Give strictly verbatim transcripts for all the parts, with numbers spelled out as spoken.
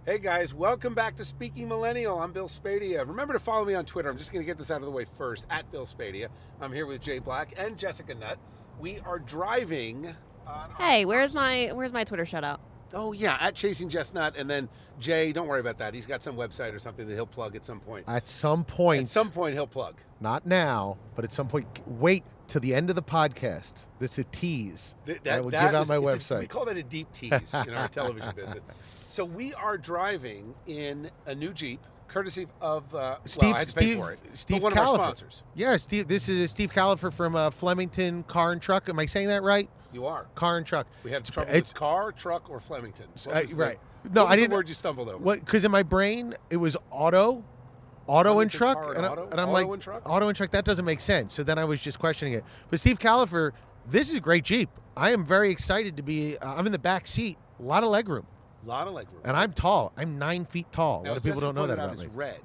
Hey guys, welcome back to Speaking Millennial. I'm Bill Spadia. Remember to follow me on Twitter. I'm just going to get this out of the way first, at Bill Spadia. I'm here with Jay Black and Jessica Nutt. We are driving on Hey, where's my where's my Twitter shout out? Oh yeah, at Chasing Jess Nutt, and then Jay, don't worry about that. He's got some website or something that he'll plug at some point. At some point. At some point he'll plug. Not now, but at some point. Wait to the end of the podcast. This is a tease. Th- that, I will that give out is- my it's a- website. we call that a deep tease in our television business. So we are driving in a new Jeep, courtesy of uh, Steve, well, I had to pay Steve, for it. Steve but one Califer. of our sponsors. Yeah, Steve. This is Steve Califer from uh, Flemington Car and Truck. Am I saying that right? You are. Car and Truck. We had trouble It's- with car, truck, or Flemington. What Uh, was the- right. what No, was I the didn't. word you stumbled over? What? Because in my brain it was auto, auto and Flemington truck, car and and, I- auto? and I'm Auto like, and truck? auto and truck. That doesn't make sense. So then I was just questioning it. But Steve Califer, this is a great Jeep. I am very excited to be. Uh, I'm in the back seat. A lot of legroom. A lot of legroom. And I'm tall. I'm nine feet tall. Now, a lot as of people Jessica don't know that pointed out, about me. it's red.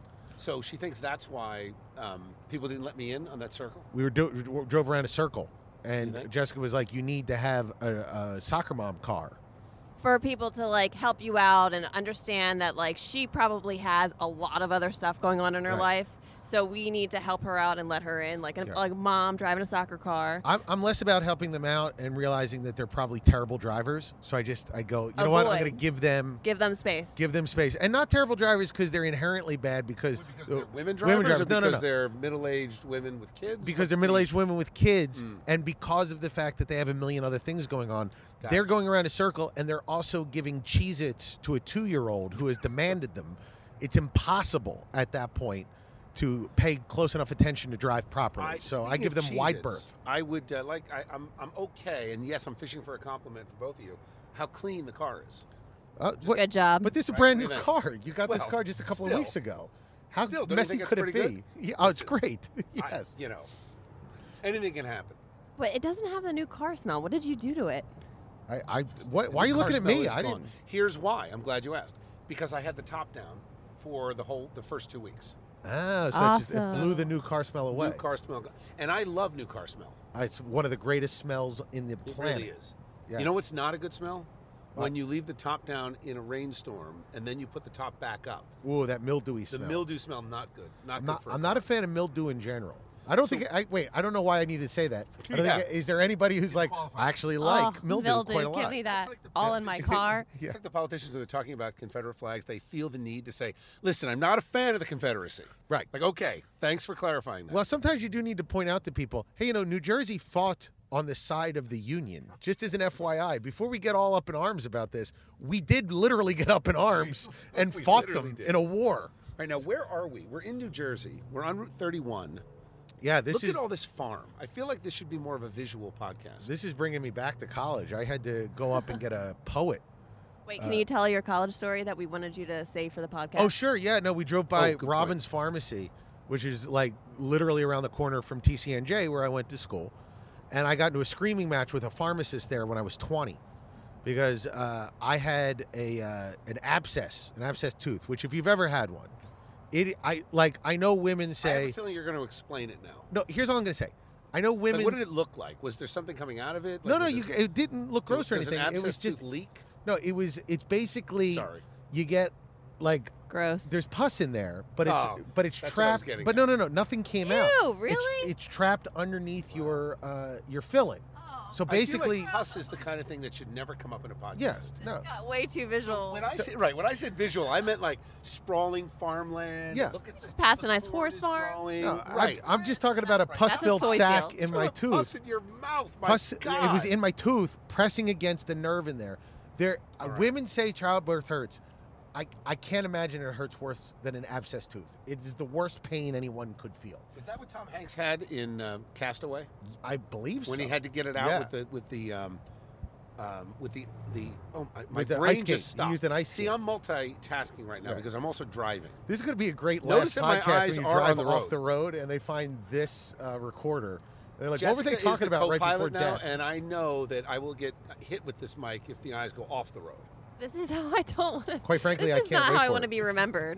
So she thinks that's why um, people didn't let me in on that circle. We were do- we drove around a circle, and think? Jessica was like, "You need to have a, a soccer mom car." For people to like help you out and understand that like she probably has a lot of other stuff going on in her Right. life. So we need to help her out and let her in, like a Yeah. like a mom driving a soccer car. I'm, I'm less about helping them out and realizing that they're probably terrible drivers. So I just I go, you know what? I'm Avoid. going to give them Give them space. give them space, and not terrible drivers because they're inherently bad because Because uh, they're women drivers, women or drivers. No, no, because no. they're middle-aged women with kids? because What's they're the- middle-aged women with kids, Mm. and because of the fact that they have a million other things going on, Got they're it. going around a circle, and they're also giving Cheez-Its to a two-year-old who has demanded them. It's impossible at that point to pay close enough attention to drive properly. I, so I speaking give of them wide Cheez-Its, berth. I would uh, like. I, I'm I'm okay, and yes, I'm fishing for a compliment for both of you. How clean the car is. Uh, what- Good job. But this is a Right, brand what new do you think? think? You got this Well, car just a couple still. of weeks ago. How Still, don't you messy think it's could it pretty be? good? Yeah, oh, it's Listen, great. I- yes. you know, anything can happen. But it doesn't have the new car smell. What did you do to it? I, I, what, why are The you car looking at smell me? is I gone. didn't. Here's why. I'm glad you asked. Because I had the top down for the whole the first two weeks. Ah, so it, just, it Awesome. blew the new car smell away. New car smell, and I love new car smell. Uh, It's one of the greatest smells in the It planet. really is. Yeah. You know what's not a good smell? What? When you leave the top down in a rainstorm and then you put the top back up. Ooh, that mildewy The smell. mildew smell, not good. Not I'm good not, for. I'm not a fan of mildew in general. I don't So- think. I wait. I don't know why I need to say that. I don't Yeah. think, is there anybody who's like, qualified. I actually like oh, mildew, quite a lot? Give me that. like the All in my politicians. car. Yeah. It's like the politicians that are talking about Confederate flags. They feel the need to say, "Listen, I'm not a fan of the Confederacy." Right. Like, okay, thanks for clarifying that. Well, sometimes you do need to point out to people, hey, you know, New Jersey fought on the side of the Union. Just as an F Y I, before we get all up in arms about this, we did literally get up in arms and We fought literally them did. in a war. All right, now where are we? We're in New Jersey. We're on Route thirty-one. Yeah, this Look is at all this farm. I feel like this should be more of a visual podcast. this is bringing me back to college. I had to go up and get a poet. Wait, can Uh, you tell your college story that we wanted you to say for the podcast? Oh, sure. Yeah, no, we drove by Oh, good Robbins Pharmacy, which is like literally around the corner from T C N J where I went to school. And I got into a screaming match with a pharmacist there when I was twenty because uh, I had a uh, an abscess, an abscess tooth, which if you've ever had one, it I like I know women I have say a feeling you're going to explain it now. no, here's all I'm going to say. I know Like, women what did it look like? Was there something coming out of it? No, Like, no, was you it, it didn't look gross or does anything. An It was abscess just tooth leak. no, it was it's basically Sorry. you get like Gross. there's pus in there, but it's Oh, but it's that's what I was trapped. getting But at. no, no, no, nothing came out. Ew, It's- really? It's, trapped underneath your uh, your filling. So I basically, feel like pus is the kind of thing that should never come up in a podcast. yes, no, Got way too visual. When I say right, when I said visual, I meant like sprawling farmland. Yeah. Look at Just the- past the a nice corn horse is farm. growing. no right. I, I'm just talking about a That's a pus-filled soy sack field. in my Put tooth. Pus in your mouth. My Pus, God. it was in my tooth, pressing against the nerve in there. There, uh, All right. women say childbirth hurts. I, I can't imagine it hurts worse than an abscess tooth. It is the worst pain anyone could feel. Is that what Tom Hanks had in uh, Castaway I believe when so. he had to get it out Yeah. with the with the um, um, with the the oh my, my With the brain ice skate. just He stopped. used an ice See, skate. I'm multitasking right now Right. because I'm also driving. This is going to be a great Notice last that my podcast eyes when you are drive on the off road. the road and they find this uh, recorder. They're like, Jessica what were they is talking the about right before co-pilot now, death? and I know that I will get hit with this mic if the eyes go off the road. This is how I don't want to. Quite frankly, this I is can't not wait how I for want to it. be remembered.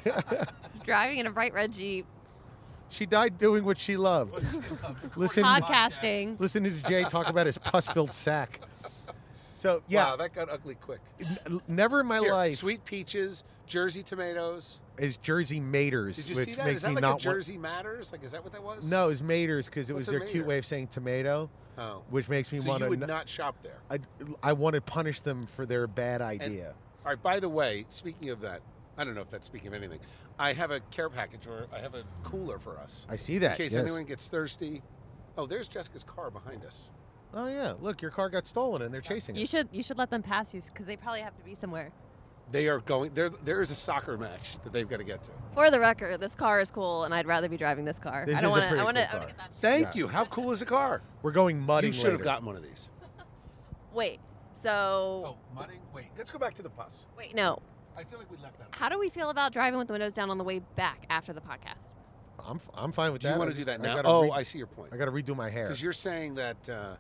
Driving in a bright red Jeep, She died doing what she loved. Listen, podcasting. listening to Jay talk about his pus-filled sack. So yeah, Wow, that got ugly quick. n- never in my Here, life sweet peaches, Jersey tomatoes. is Jersey Maters, Did you which see that? makes Is that me like not a want- Jersey Matters? Like, is that what that was? No, it's Maters because it was What's a their Mater? cute way of saying tomato, Oh. which makes me So want you would to. not shop there. I, I want to punish them for their bad idea. All right, by the way, speaking of that, I don't know if that's speaking of anything. I have a care package, or I have a cooler for us. I see that. In case yes. anyone gets thirsty. Oh, there's Jessica's car behind us. Oh yeah, look, your car got stolen and they're chasing You it. should you should let them pass you because they probably have to be somewhere. They are going, there. There is a soccer match that they've got to get to. For the record, this car is cool, and I'd rather be driving this car. This I don't is a want to. pretty I want to. cool I want to car. get that. Thank Yeah. you. How cool is the car? We're going mudding. You should have later. gotten one of these. Wait. So Oh, mudding? Wait, let's go back to the bus. wait. No. I feel like we left that. How do we feel about driving with the windows down on the way back after the podcast? I'm f- I'm fine with Do that. you want I to do just- that I now? gotta Oh, re- I see your point. I got to redo my hair. Because you're saying that. Uh,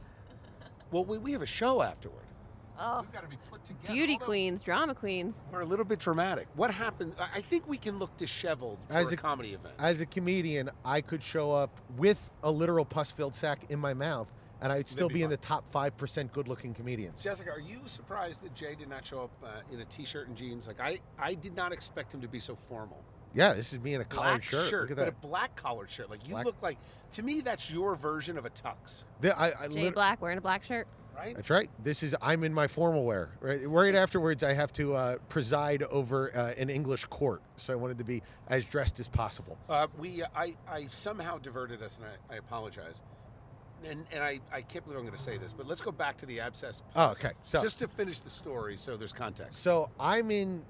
well, we, we have a show afterward. Oh, We've got to be put together. beauty although queens, drama queens. We're a little bit dramatic. What happened? I I think we can look disheveled for As a, a- comedy event. As a comedian, I could show up with a literal pus-filled sack in my mouth, and I'd still be be in fine. the top five percent good-looking comedians. Jessica, are you surprised that Jay did not show up uh, in a t-shirt and jeans? Like I, I did not expect him to be so formal. Yeah, this is me in a collared Black shirt. Look at but that. a black collared shirt. Like you Black- look like. To me, that's your version of a tux, The- I, I Jay lit- Black wearing a black shirt. right? That's right. This is I'm in my formal wear. Right, right afterwards, I have to uh, preside over uh, an English court, so I wanted to be as dressed as possible. Uh, we, I, I somehow diverted us, and I, I apologize. And, and I, I can't believe I'm going to say this, but let's go back to the abscess. Oh, Plus, okay. So- just to finish the story, so there's context. So I'm in.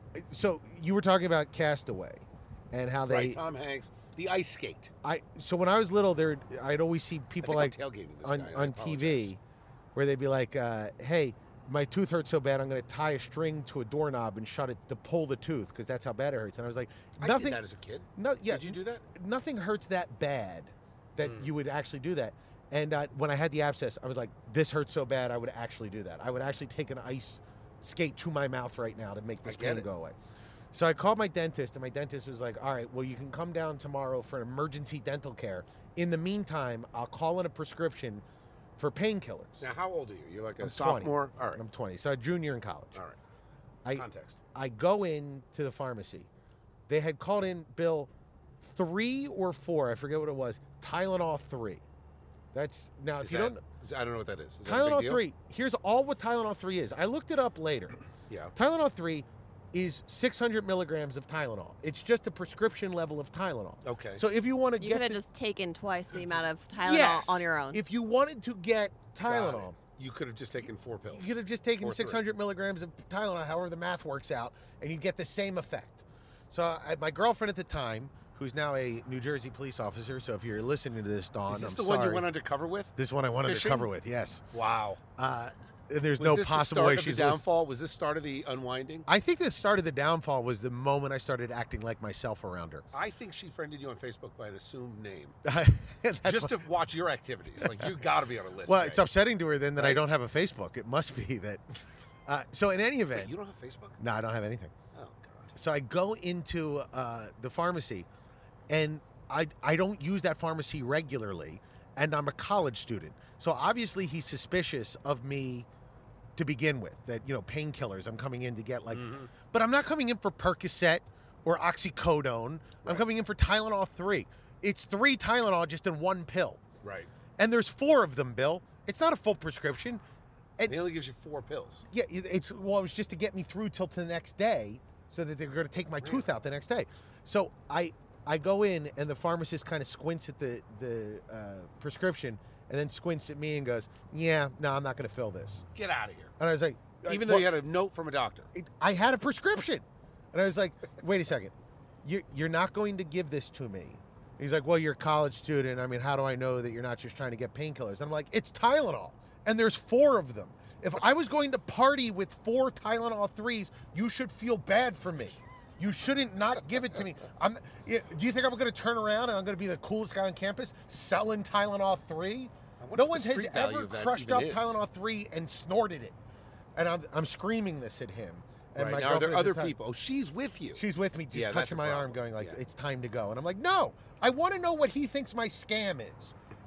So you were talking about Castaway, and how they. right, Tom Hanks, the ice skate. I so when I was little, there I'd always see people I like think I'm tailgating this on guy, and I on T V, apologize. where they'd be like, uh, "Hey, my tooth hurts so bad, I'm going to tie a string to a doorknob and shut it to pull the tooth because that's how bad it hurts." And I was like, I "Nothing, did that as a kid. no, yeah, Did you do that? nothing hurts that bad that Mm. you would actually do that." And uh, when I had the abscess, I was like, "This hurts so bad, I would actually do that. I would actually take an ice skate to my mouth right now to make this I get pain it. go away." So I called my dentist, and my dentist was like, "All right, well, you can come down tomorrow for emergency dental care. In the meantime, I'll call in a prescription for painkillers." Now, how old are you? You're like a I'm twenty. sophomore. All right. I'm twenty, so a junior in college. All right. I Context. I go in to the pharmacy. They had called in, Bill, three or four, I forget what it was, Tylenol three. That's now if Is you that- don't is- I don't know what that is. Is that a big Tylenol deal? three. Here's all what Tylenol three is. I looked it up later. Yeah. Tylenol three is six hundred milligrams of Tylenol. It's just a prescription level of Tylenol. Okay. So if you want to You get could have the- just taken twice the amount of Tylenol yes, on your own. if you wanted to get Got it. Tylenol, You could have just taken four pills. you could have just taken Or three. six hundred milligrams of Tylenol, however the math works out, and you get the same effect. So I, my girlfriend at the time, who's now a New Jersey police officer, so if you're listening to this, Dawn, Is this I'm the sorry. one you went undercover with? This one I went Fishing? undercover with, yes. Wow. Uh, there's Was no this possible the way start of she's the lis- downfall? Was this start of the unwinding? I think the start of the downfall was the moment I started acting like myself around her. I think she friended you on Facebook by an assumed name, That's just to watch your activities. Like you got to be on a list. well, Jay. it's upsetting to her then that I Right. don't have a Facebook. It must be that. Uh, so in any event, Wait, you don't have Facebook? no, I don't have anything. Oh God. So I go into uh, the pharmacy, and I I don't use that pharmacy regularly, and I'm a college student. So obviously he's suspicious of me to begin with. That you know painkillers. I'm coming in to get like, Mhm. but I'm not coming in for Percocet or oxycodone. I'm Right. coming in for Tylenol three. It's three Tylenol just in one pill, Right. and there's four of them, Bill. It's not a full prescription. He only gives you four pills. Yeah, it- it's well, it was just to get me through till the next day, so that they're going to take my tooth out the next day. So I I go in, and the pharmacist kind of squints at the the uh, prescription, and then squints at me and goes, "Yeah, no, I'm not going to fill this." Get out of here. And I was like, Even "Well, though you had a note from a doctor. it- I had a prescription," and I was like, "Wait a second, you you're not going to give this to me?" He's like, "Well, you're a college student. I mean, how do I know that you're not just trying to get painkillers?" And I'm like, "It's Tylenol, and there's four of them. If I was going to party with four Tylenol threes, you should feel bad for me. You shouldn't not give it to me. I'm. yeah, Do you think I'm going to turn around and I'm going to be the coolest guy on campus selling Tylenol three? I wonder No what one the has street value ever of that crushed even up is. Tylenol three and snorted it, and I'm I'm screaming this at him. And Right. my Now, are there girlfriend at the other time- people? Oh, she's with you. She's with me, just Yeah, that's touching a my arm, problem. going like, Yeah. "It's time to go." And I'm like, "No, I want to know what he thinks my scam is.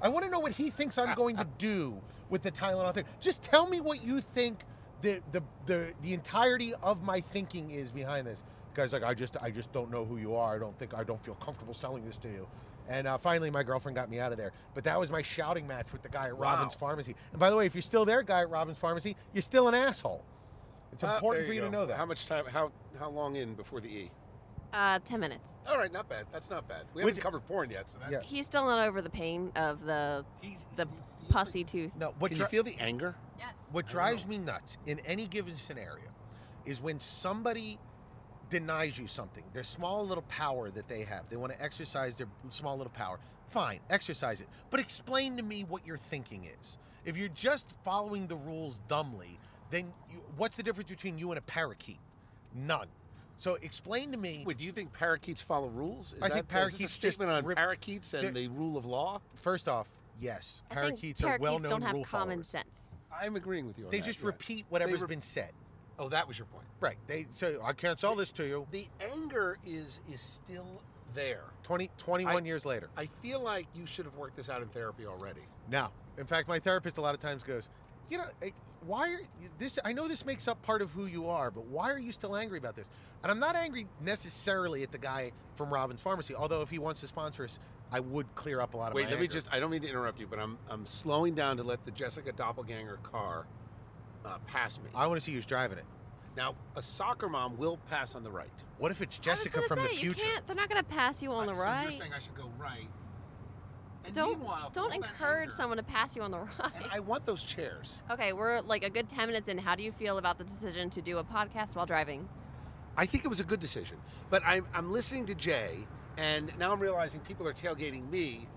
I want to know what he thinks I'm going to do with the Tylenol thing. Just tell me what you think the the the the entirety of my thinking is behind this. The guy's like, I just I just don't know who you are. I don't think I don't feel comfortable selling this to you. And uh, finally, my girlfriend got me out of there. But that was my shouting match with the guy at Wow. Robbins Pharmacy. And by the way, if you're still there, guy at Robbins Pharmacy, you're still an asshole. It's Uh, important there for you go. to know that. How much time? How how long in before the E? Uh, ten minutes. All right, not bad. That's not bad. We Would- haven't covered porn yet, so that's. Yeah. He's still not over the pain of the He's, the can you feel pussy tooth. No, The, what can dri- you feel the anger? Yes. What I drives know. me nuts in any given scenario is when somebody denies you something, their small little power that they have. They want to exercise their small little power. Fine, exercise it. But explain to me what your thinking is. If you're just following the rules dumbly, then you, what's the difference between you and a parakeet? None. So explain to me. Wait, do you think parakeets follow rules? Is I that, think is this parakeets a just statement on rip- parakeets and they're- the rule of law? First off, yes, I think parakeets are parakeets well-known don't have rule common followers. sense. I'm agreeing with you on They that, just yeah. repeat whatever's re- been said. Oh, that was your point. Right. They say, I can't sell this to you. The anger is is still there. twenty, twenty-one I- years later. I feel like you should have worked this out in therapy already. No. In fact, my therapist a lot of times goes, you know, eh, why are this? I know this makes up part of who you are, but why are you still angry about this? And I'm not angry necessarily at the guy from Robbins Pharmacy, although if he wants to sponsor us, I would clear up a lot of Wait, my let me anger. just, I don't mean to interrupt you, but I'm I'm slowing down to let the Jessica Doppelganger car uh, pass me. I want to see who's driving it. Now, a soccer mom will pass on the right. What if it's I was Jessica gonna from say, the future? You can't, they're not going to pass you on the Uh, so right. You're saying I should go right. And Don't meanwhile, for don't all that encourage anger- someone to pass you on the And right. I want those chairs. Okay, we're like a good ten minutes in. How do you feel about the decision to do a podcast while driving? I think it was a good decision. But I'm, I'm listening to Jay, and now I'm realizing people are tailgating me.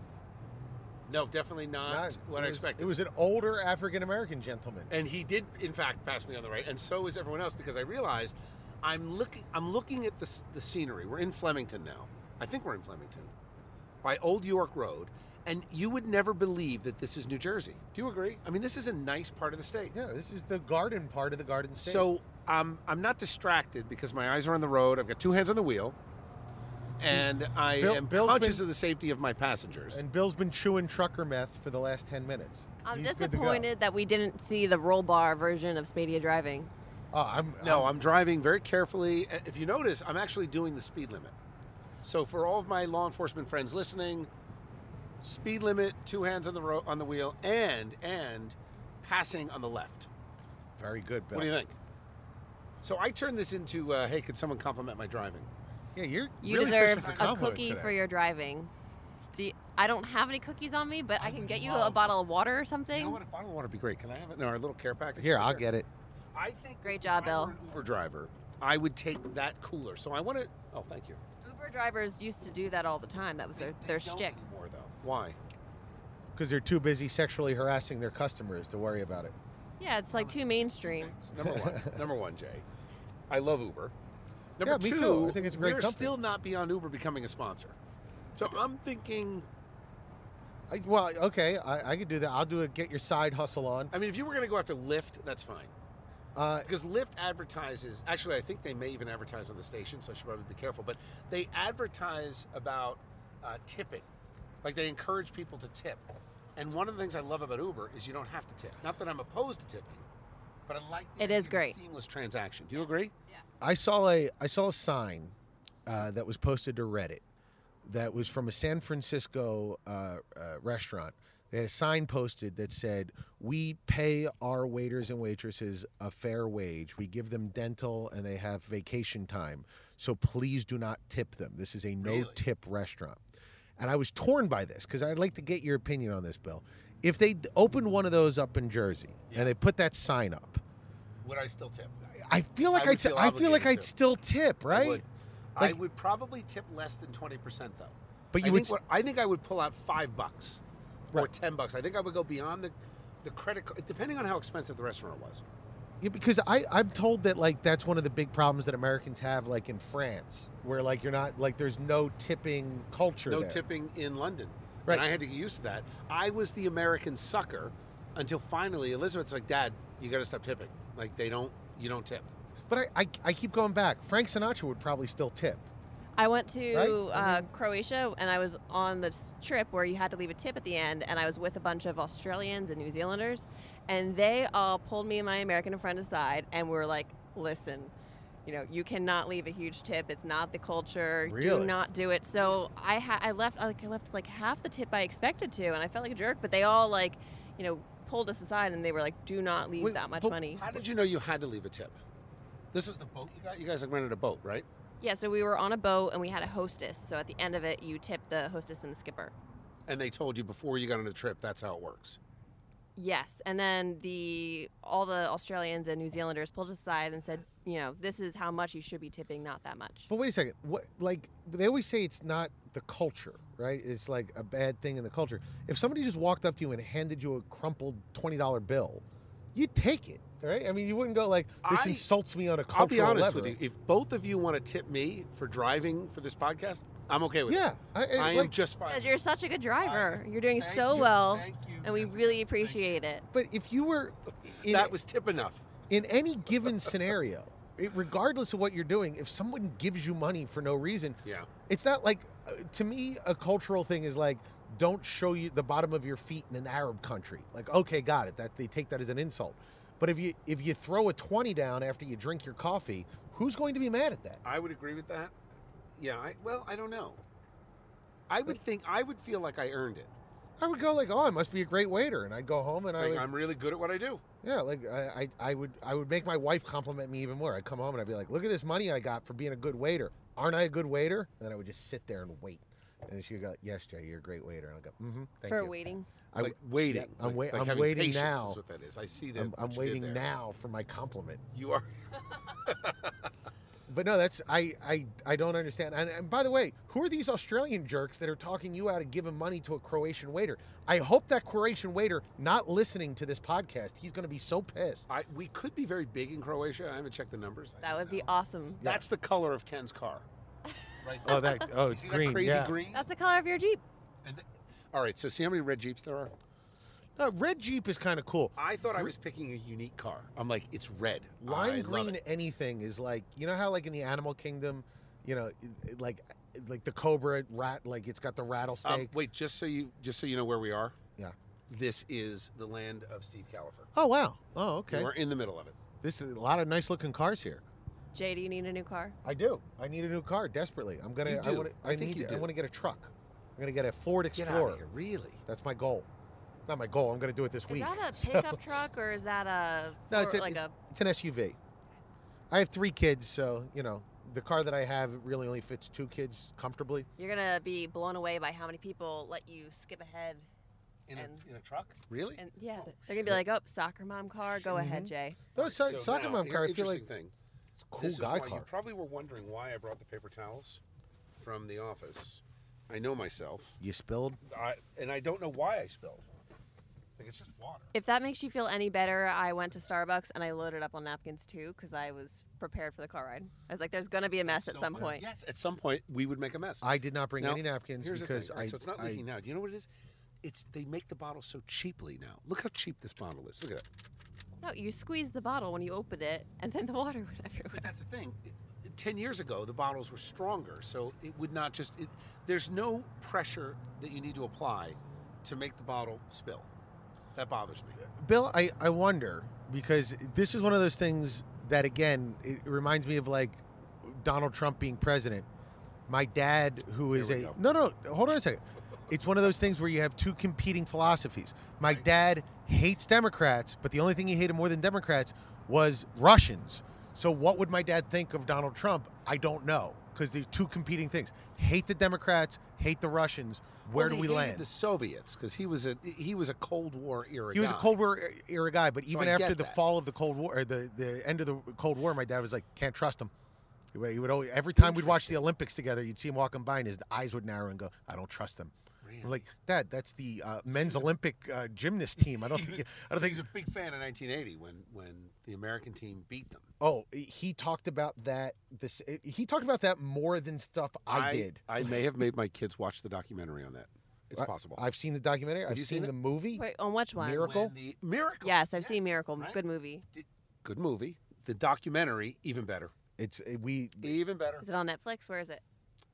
No, definitely not, Not- what it I was- expected. It was an older African American gentleman. And he did, in fact, pass me on the right, and so is everyone else, because I realized I'm looking. I'm looking at the s- the scenery. We're in Flemington now. I think we're in Flemington, by Old York Road, and you would never believe that this is New Jersey. Do you agree? I mean, this is a nice part of the state. Yeah, this is the garden part of the Garden State. So um, I'm not distracted because my eyes are on the road. I've got two hands on the wheel, and I Bill- am Bill's conscious been- of the safety of my passengers. and Bill's been chewing trucker meth for the last ten minutes. I'm He's good to go. disappointed that we didn't see the roll bar version of Spadia driving. Oh, I'm No, I'm driving very carefully. If you notice, I'm actually doing the speed limit. So for all of my law enforcement friends listening, speed limit, two hands on the ro- on the wheel, and and passing on the left. very good, Bill. What do you think? So I turned this into, uh, hey, could someone compliment my driving? Yeah, you're You really deserve fishing for a compliments cookie today. for your driving. Do you- I don't have any cookies on me, but I, I can would get you love- a bottle of water or something. You know what? A bottle of water would be great. Can I have it? No, our little care package. Here, right I'll there. get it. I think Great that job, if I were Bill. an Uber driver, I would take that cooler. So I want to. Oh, thank you. Uber drivers used to do that all the time. That was their, They- their they don't shtick. anymore, though. Why? Because they're too busy sexually harassing their customers to worry about it. Yeah, it's like too mainstream. Number one. Number one, Jay. I love Uber. Number Yeah, me two, too. I think it's a great we're company. still not beyond Uber becoming a sponsor. So I'm thinking. I, well, okay, I, I could do that. I'll do a get your side hustle on. I mean, if you were going to go after Lyft, that's fine. Uh, Because Lyft advertises, actually, I think they may even advertise on the station, so I should probably be careful. But they advertise about uh, tipping, like they encourage people to tip. And one of the things I love about Uber is you don't have to tip. Not that I'm opposed to tipping, but I like the It is idea of a great. seamless transaction. Do you agree? I saw a I saw a sign uh, that was posted to Reddit that was from a San Francisco uh, uh, restaurant. They had a sign posted that said, "We pay our waiters and waitresses a fair wage. We give them dental and they have vacation time. So please do not tip them. This is a no-tip restaurant." And I was torn by this because I'd like to get your opinion on this, Bill. If they opened one of those up in Jersey Yeah. and they put that sign up, Would I still tip? I feel like I would I'd, feel I feel like obligated I'd to. still tip, right? I would. I Like- would probably tip less than twenty percent, though. But you I would. think, what, I think I would pull out five bucks or Right. ten bucks. I think I would go beyond the, the credit card, depending on how expensive the restaurant was. Yeah, because I, I'm told that like that's one of the big problems that Americans have, like in France, where like you're not like there's no tipping culture. No there. tipping in London. Right. And I had to get used to that. I was the American sucker until finally Elizabeth's like, Dad, you got to stop tipping. Like they don't, you don't tip. But I, I, I keep going back. Frank Sinatra would probably still tip. I went to Right? uh, I mean- Croatia, and I was on this trip where you had to leave a tip at the end, and I was with a bunch of Australians and New Zealanders, and they all pulled me and my American friend aside, and were like, listen, you know, you cannot leave a huge tip. It's not the culture. Really? Do not do it. So I ha- I left like I left like half the tip I expected to, and I felt like a jerk. But they all like, you know, pulled us aside, and they were like, do not leave Wait, that much but money. How did you know you had to leave a tip? This is the boat you got? You guys like rented a boat, right? Yeah, so we were on a boat, and we had a hostess. So at the end of it, you tip the hostess and the skipper. And they told you before you got on the trip that's how it works. Yes, and then the all the Australians and New Zealanders pulled us aside and said, you know, this is how much you should be tipping, not that much. But wait a second. What like they always say it's not the culture, right? It's like a bad thing in the culture. If somebody just walked up to you and handed you a crumpled twenty dollar bill, you'd take it, right? I mean, you wouldn't go like, "This I- insults me on a cultural I'll be honest level." with you. If both of you want to tip me for driving for this podcast, I'm okay with Yeah, it. I, I, I am like, just fine. Because you're such a good driver. You're doing Thank so you, well, thank you, and we Jessica, really thank you. appreciate it. But if you were in, That was tip enough. in any given scenario, it, regardless of what you're doing, if someone gives you money for no reason, Yeah. it's not like uh, to me a cultural thing is like don't show you the bottom of your feet in an Arab country. Like, okay, got it. That they take that as an insult. But if you if you throw a twenty down after you drink your coffee, who's going to be mad at that? I would agree with that. Yeah, I, well, I don't know. I would think, I would feel like I earned it. I would go like, oh, I must be a great waiter, and I'd go home and I Like, would, I'm really good at what I do. yeah, like I, I I would I would make my wife compliment me even more. I'd come home and I'd be like, look at this money I got for being a good waiter. Aren't I a good waiter? And then I would just sit there and wait. And then she'd go, yes, Jay, you're a great waiter. And I'd go, mm-hmm, thank For you. waiting. I Like w- waiting. yeah, I'm like, wait- like I'm having waiting patience now. Is what that is. I see that. I'm, what I'm you did waiting there. now for my compliment. You are. But no, that's I I, I don't understand. And, and by the way, who are these Australian jerks that are talking you out of giving money to a Croatian waiter? I hope that Croatian waiter not listening to this podcast. He's going to be so pissed. I, we could be very big in Croatia. I haven't checked the numbers. I That don't would be know. awesome. That's the color of Ken's car. Right. Oh, that oh, You it's see green. that crazy yeah. green? That's the color of your Jeep. And th- all right. So see how many red Jeeps there are? No, red Jeep is kind of cool. I thought I Gre- was picking a unique car. I'm like, it's red. I Lime love green it. anything is like, you know how like in the animal kingdom, you know, it- it- like like the cobra rat, like it's got the rattlesnake. Um, wait, just so you just so you know where we are. Yeah. This is the land of Steve Califer. Oh wow. Oh okay. We're in the middle of it. This is a lot of nice looking cars here. Jay, do you need a new car? I do. I need a new car desperately. I'm gonna. You I do. want. I I, think need. you I do. want to get a truck. I'm gonna get a Ford Get Explorer. out of here, really? That's my goal. Not my goal. I'm gonna do it this Is week. that a So- pickup truck or is that a No, it's for- a- like a It's an S U V. I have three kids, so you know the car that I have really only fits two kids comfortably. You're gonna be blown away by how many people let you skip ahead. In a, And- in a truck? Really? And yeah, th- they're gonna be like, "Oh, soccer mom car, go ahead, Jay." No, Alright, so, so soccer now, mom here- car. I feel like interesting thing. it's a cool This is guy why car. You probably were wondering why I brought the paper towels from the office. I know myself, You spilled. I, and I don't know why I spilled. Like it's just water. If that makes you feel any better, I went to Starbucks and I loaded up on napkins too because I was prepared for the car ride. I was like, "There's gonna be a mess at So, some uh, point." Yes, at some point we would make a mess. I did not bring Now, any napkins Here's because the thing. All right, I. so it's not I- leaking now. Do you know what it is? It's they make the bottle so cheaply now. Look how cheap this bottle is. Look at it. No, you squeeze the bottle when you open it, and then the water went everywhere. But that's the thing. It- it- Ten years ago, the bottles were stronger, so it would not just. It, there's no pressure that you need to apply to make the bottle spill. That bothers me. Bill, I, I wonder because this is one of those things that again it reminds me of like Donald Trump being president. My dad, who There is we a go. no no hold on a second. It's one of those things where you have two competing philosophies. My Right. dad hates Democrats, but the only thing he hated more than Democrats was Russians. So what would my dad think of Donald Trump? I don't know because they're two competing things. Hate the Democrats, hate the Russians. Where Well, do he we hated land? The Soviets, because he was a he was a Cold War era. He was a guy. Cold War era guy, but So even I after get the that. fall of the Cold War, or the, the end of the Cold War, my dad was like, can't trust him. He would, he would always, every time we'd watch the Interesting. Olympics together, you'd see him walking by and his eyes would narrow and go, I don't trust him. Really? I'm like, Dad, that's the uh, men's Olympic uh, gymnast team. I don't think. I don't So he's think. a big fan of nineteen eighty when when the American team beat them. Oh, he talked about that. This he talked about that more than stuff I, did. I may have made my kids watch the documentary on that. It's I- possible. I've seen the documentary. I've you seen, seen the it? movie. Wait, on which one? Miracle? When the Miracle. Yes, I've seen Miracle. right? Good movie. Good movie. The documentary, even better. It's uh, we. Even better. Is it on Netflix? Where is it?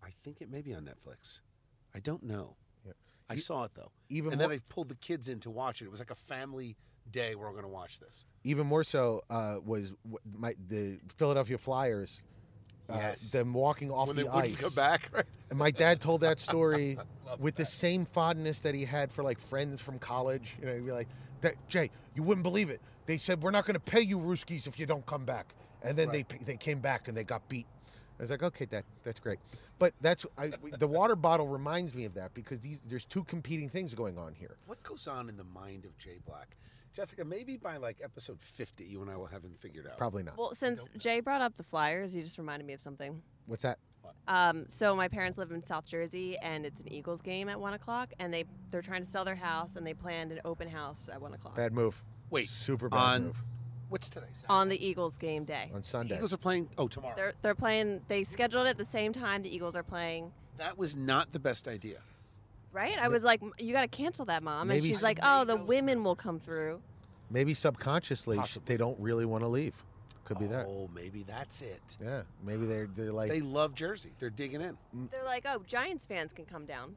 I think it may be on Netflix. I don't know. Yeah. I You- saw it though. Even and more, then I pulled the kids in to watch it. It was like a family day. We're going to watch this. even more so uh, was w- my the Philadelphia Flyers. Uh, Yes. them walking off when the they wouldn't ice. come back. Right? And my dad told that story Love with the that. same fondness that he had for like friends from college. You know, he'd be like, that, Jay, you wouldn't believe it. They said, we're not going to pay you Ruskies if you don't come back. And then Right. they they came back and they got beat. I was like, okay, Dad, that's great. But that's I, the water bottle reminds me of that because these, there's two competing things going on here. What goes on in the mind of Jay Black? Jessica, maybe by like episode fifty, you and I will have him figured out. Probably not. Well, since Jay brought up the Flyers, you just reminded me of something. What's that? Um, so my parents live in South Jersey, and it's an Eagles game at one o'clock, and they they're trying to sell their house, and they planned an open house at one o'clock Bad move. Wait, Super bad on- move. What's today? Saturday? on the Eagles game day. On The Sunday. Eagles are playing. Oh, tomorrow. They're they're playing. They scheduled it at the same time the Eagles are playing. That was not the best idea. Right? I was like, you got to cancel that, Mom. And Maybe she's s- like, oh, the women will come through. Maybe subconsciously sh- Possibly. they don't really want to leave. Could be that. Oh, maybe that's it. Yeah. Maybe they're they're like They love Jersey. They're digging in. They're like, oh, Giants fans can come down.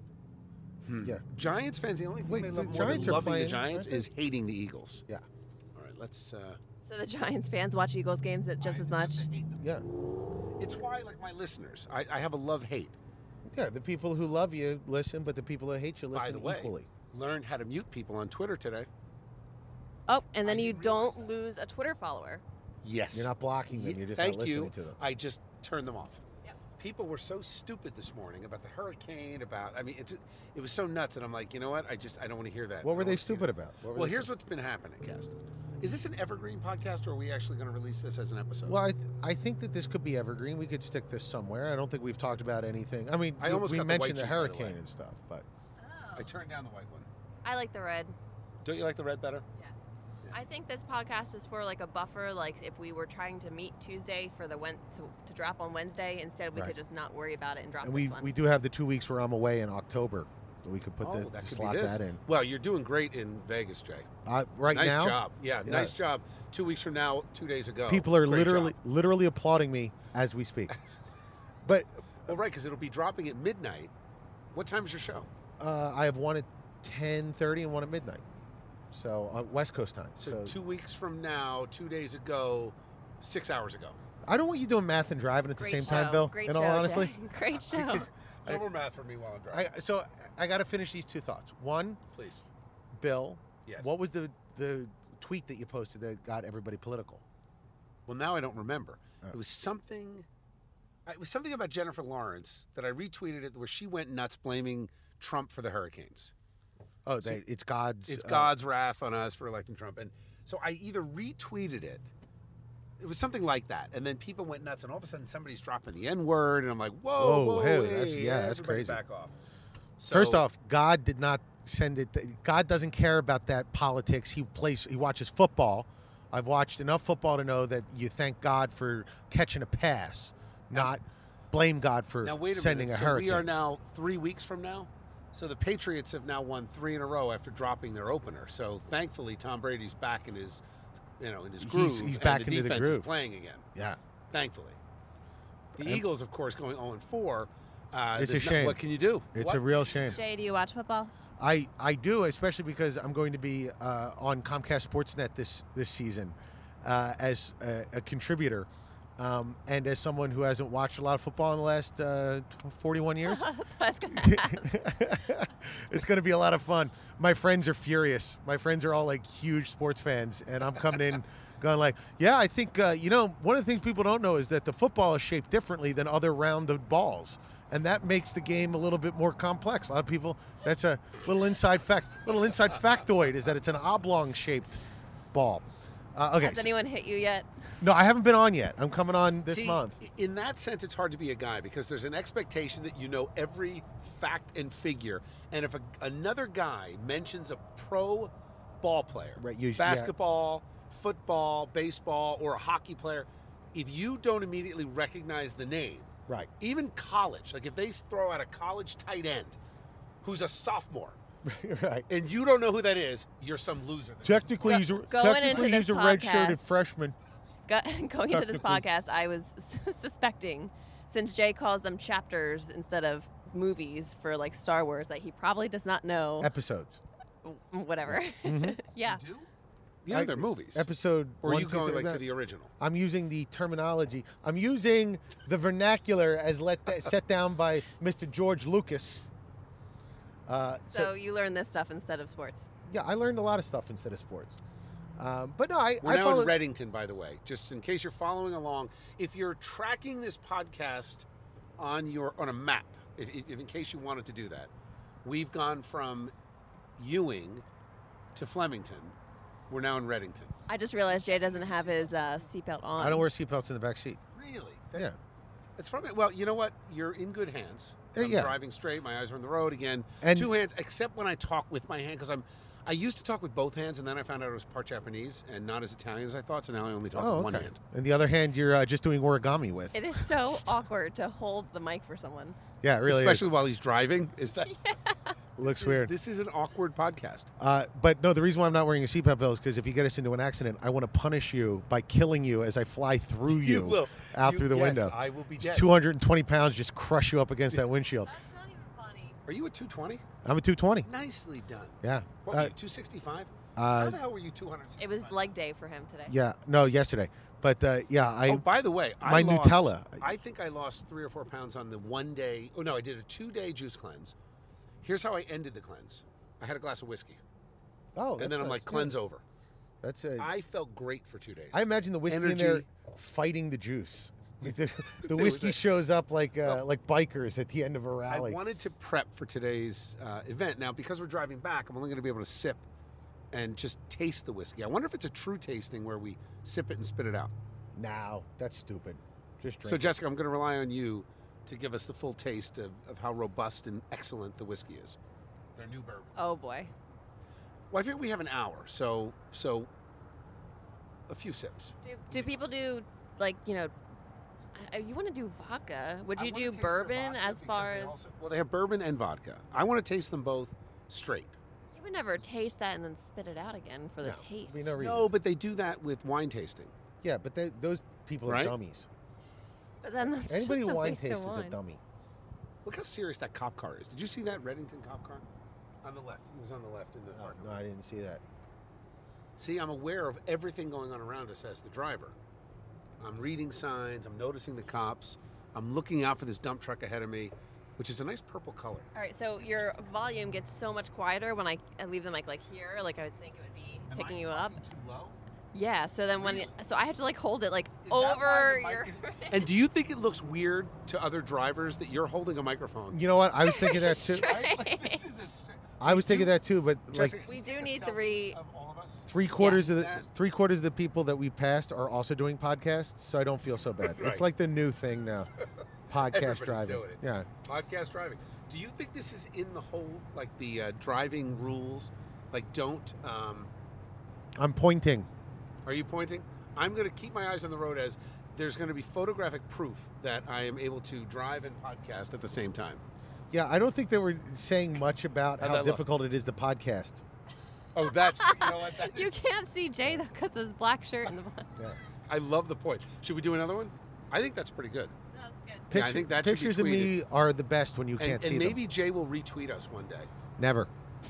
Hmm. Yeah. Giants fans, the only thing Wait, they the love more Giants than are loving playing, the Giants aren't they? is hating the Eagles. Yeah. All right, let's. Uh, So the Giants fans watch Eagles games at just I- as much. I hate them. Yeah. It's why, like my listeners, I, I have a love-hate. Yeah, the people who love you listen, but the people who hate you By listen the way, equally. learned how to mute people on Twitter today. Oh, and then I you didn't realize don't that. lose a Twitter follower. Yes. You're not blocking them. Ye- You're just Thank not listening you. to them. I just turned them off. Yep. People were so stupid this morning about the hurricane. About I mean, it, it was so nuts, and I'm like, you know what? I just I don't want to hear that. What I were don't they wanna see stupid that. about? What were Well, they here's stupid- what's been happening, Cast. Is this an evergreen podcast, or are we actually going to release this as an episode? Well, I, th- I think that this could be evergreen. We could stick this somewhere. I don't think we've talked about anything. I mean, I we- almost we got the mentioned white the sheet, by the hurricane way. and stuff, but I turned down the white one. I like the red. Don't you like the red better? I think this podcast is for like a buffer. Like if we were trying to meet Tuesday for the Wen- to, to drop on Wednesday, instead we Right. could just not worry about it and drop and this we one. we do have the two weeks where I'm away in October, so we could put oh, the, that could slot be this. that in. Well, you're doing great in Vegas, Jay. Uh, right nice now, job. Yeah, Yeah. nice job. Two weeks from now, two days ago. people are Great literally job. literally applauding me as we speak. But Well, right, because it'll be dropping at midnight. What time is your show? uh, I have one at ten thirty and one at midnight, so on West Coast time. So, So, two weeks from now, two days ago, six hours ago. I don't want you doing math and driving at the Great same show. time, Bill. Great in show, all honesty, Jay. Great show. Because I- No more math for me while I'm driving. I, so I got to finish these two thoughts. One, Please. Bill, Yes. what was the the tweet that you posted that got everybody political? Well, now I don't remember. Oh. It was something. It was something about Jennifer Lawrence that I retweeted it, where she went nuts blaming Trump for the hurricanes. Oh, they, it's God's. It's uh, God's wrath on us for electing Trump, and so I either retweeted it. It was something like that, and then people went nuts, and all of a sudden somebody's dropping the N word, and I'm like, whoa, Whoa, whoa, hey, hey, that's- yeah, that's everybody crazy. Back off. So, First off, God did not send it. God doesn't care about that politics. He plays. He watches football. I've watched enough football to know that you thank God for catching a pass, not blame God for now wait a sending minute. a so hurricane. we are now three weeks from now. So the Patriots have now won three in a row after dropping their opener. So thankfully, Tom Brady's back in his, you know, in his He's- groove. he's and back the into the defense is groove. playing again. Yeah, Thankfully, the And- Eagles, of course, going zero and four. Uh, It's a there's no- shame. what can you do? it's What? a real shame. Jay, do you watch football? I, I do, especially because I'm going to be uh, on Comcast Sportsnet this this season uh, as a, a contributor, um, and as someone who hasn't watched a lot of football in the last uh, forty-one years. That's what I was gonna ask. It's going to be a lot of fun. My friends are furious. My friends are all like huge sports fans, and I'm coming in going like, yeah, I think, uh, you know, one of the things people don't know is that the football is shaped differently than other rounded balls. And that makes the game a little bit more complex. A lot of people, that's a little inside fact, little inside factoid is that it's an oblong shaped ball. Uh, okay. Has anyone hit you yet? No, I haven't been on yet. I'm coming on this See, month. In that sense, it's hard to be a guy because there's an expectation that you know every fact and figure. And if a, another guy mentions a pro ball player, Right, you- yeah. basketball, football, baseball, or a hockey player, if you don't immediately recognize the name, Right. even college, like if they throw out a college tight end who's a sophomore, Right. and you don't know who that is, you're some loser. Technically, Go- he's a, going technically into he's a this red-shirted podcast- freshman. Go- Going into this Technically. podcast, I was s- suspecting since Jay calls them chapters instead of movies for like Star Wars that he probably does not know. Episodes. Whatever. Mhm. Yeah. You do? Yeah, I- they're movies. Episode. or are one, you two, going three, like that- to the original? I'm using the terminology. I'm using the vernacular as let set down by Mister George Lucas. Uh, So you learn this stuff instead of sports. yeah, I learned a lot of stuff instead of sports. Um, but no, I, We're I now follow. in Reddington, by the way, just in case you're following along. If you're tracking this podcast on your on a map, if, if, in case you wanted to do that, we've gone from Ewing to Flemington. We're now in Reddington. I just realized Jay doesn't have his uh, seatbelt on. I don't wear seatbelts in the back seat. Really? Yeah. It's probably well. You know what? You're in good hands. Uh, I'm yeah. driving straight. My eyes are on the road again. And- Two hands, except when I talk with my hand, because I'm. I used to talk with both hands, and then I found out it was part Japanese and not as Italian as I thought. So now I only talk Oh, with one okay. hand. And the other hand, you're uh, just doing origami with. It is so awkward to hold the mic for someone. Yeah, it really Especially while he's driving. Is that? is. Looks This is- weird. This is an awkward podcast. Uh, but no, the reason why I'm not wearing a seatbelt belt is because if you get us into an accident, I want to punish you by killing you as I fly through you, will out You- through the yes, window. I will be Just dead. two hundred twenty pounds just crush you up against that windshield. That's not even funny. Are you at two twenty? I'm a two twenty. Nicely done. Yeah. What were Uh, you, two sixty-five? How uh, the hell were you two hundred? It was leg day for him today. yeah. No, yesterday. But uh, yeah, I. oh, by the way, I my lost, Nutella. I think I lost three or four pounds on the one day. Oh no, I did a two day juice cleanse. Here's how I ended the cleanse. I had a glass of whiskey, oh, and then that's I'm nice. like, cleanse over. That's a. I felt great for two days. I imagine the whiskey in there Energy. fighting the juice. Like the, the was whiskey a- shows up like uh, Well, like bikers at the end of a I rally. wanted to prep for today's uh, event. Now, because we're driving back, I'm only going to be able to sip and just taste the whiskey. I wonder if it's a true tasting where we sip it and spit it out. No, that's stupid. Just drink. So, it. Jessica, I'm going to rely on you to give us the full taste of, of how robust and excellent the whiskey is. Their new bourbon. Oh boy. Well, I figure we have an hour, so so a few sips. Do, do people do like you know? uh, You want to do vodka? Would I you wanna do taste their bourbon vodka as because far they as? also- well, they have bourbon and vodka. I want to taste them both straight. You would never taste that and then spit it out again for the No, taste. be no reason. No, but they do that with wine tasting. Yeah, but they, those people are Right? dummies. But then that's Anybody just who a wine waste of tastes is a wine. dummy. Look how serious that cop car is. Did you see that Reddington cop car? On the left. It was on the left in the Oh, parking no, lot. I didn't see that. See, I'm aware of everything going on around us as the driver. I'm reading signs. I'm noticing the cops. I'm looking out for this dump truck ahead of me, which is a nice purple color. All right, so your volume gets so much quieter when I, I leave the mic like here. Like I would think it would be picking you up. Too low? Yeah. So then when Really? so I have to like hold it like Is that why over the mic your. is- And do you think it looks weird to other drivers that you're holding a microphone? You know what? I was thinking that too. Straight. Right? Like, this is a str- I was We thinking do- that too, but like Jessica, can We you do take a need selfie three- of all of us. three quarters of the That- three quarters of the people that we passed are also doing podcasts, so I don't feel so bad. Right. It's like the new thing now. Podcast Everybody's driving. doing it. Yeah. Podcast driving. Do you think this is in the whole, like the uh, driving rules? Like, don't. Um, I'm pointing. are you pointing? I'm going to keep my eyes on the road as there's going to be photographic proof that I am able to drive and podcast at the same time. Yeah, I don't think they were saying much about How'd how that look? difficult it is to podcast. Oh, that's. You know what? That You is, can't see Jay though because of his black shirt and the. Black. Yeah. I love the point. Should we do another one? I think that's pretty good. That's good. Yeah, I Picture- think that should be pictures of me are the best when you And, can't see and maybe them. Jay will retweet us one day. Never.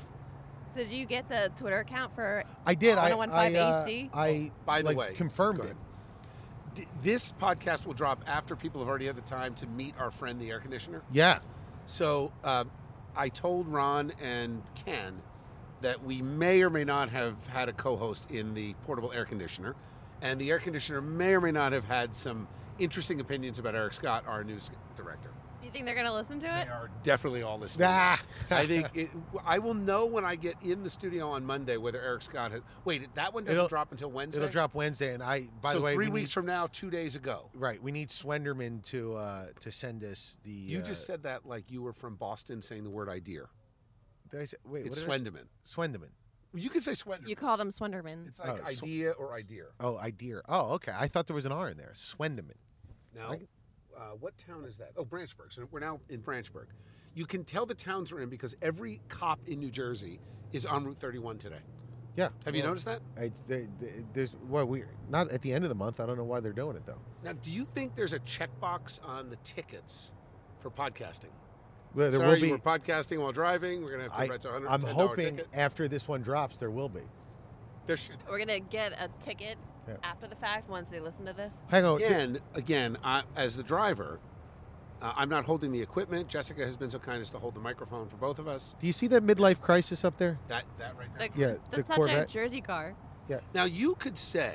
Did you get the Twitter account for? I did. I, one oh one I, five uh, A C? I By the like, way, confirmed go it. ahead. D- this podcast will drop after people have already had the time to meet our friend, the air conditioner. Yeah. So um, I told Ron and Ken that we may or may not have had a co-host in the portable air conditioner, and the air conditioner may or may not have had some interesting opinions about Eric Scott, our news director. Do you think they're gonna listen to They it? are definitely all listening. Ah. I think it, I will know when I get in the studio on Monday whether Eric Scott has. Wait, that one doesn't It'll- drop until Wednesday. It'll drop Wednesday, and I. By so the way, three we weeks need, from now, two days ago. right, we need Swenderman to uh, to send us the. You uh, just said that like you were from Boston saying the word idea. Did I say, wait, It's what did I Swendeman. say? Swenderman. You can say Swenderman. You called him Swenderman. It's like Oh, sw- idea or idea. Oh, idea. Oh, okay. I thought there was an R in there. Swenderman. Now, I- uh, what town is that? Oh, Branchburg. So we're now in Branchburg. You can tell the towns we're in because every cop in New Jersey is on Route thirty-one today. Yeah. Have you Well, noticed that? It's, they, they, there's well, we not at the end of the month. I don't know why they're doing it though. Now, do you think there's a checkbox on the tickets for podcasting? Well, there Sorry, will be. you were podcasting while driving. We're gonna have to I, write a hundred I'm ten dollar hoping ticket. after this one drops, there will be. There should. We're gonna get a ticket Yeah. after the fact once they listen to this. Hang on. Again, again, I, as the driver, uh, I'm not holding the equipment. Jessica has been so kind as to hold the microphone for both of us. Do you see that midlife crisis up there? That that right there. The, Yeah, the that's such Corvette. a Jersey car. Now you could say,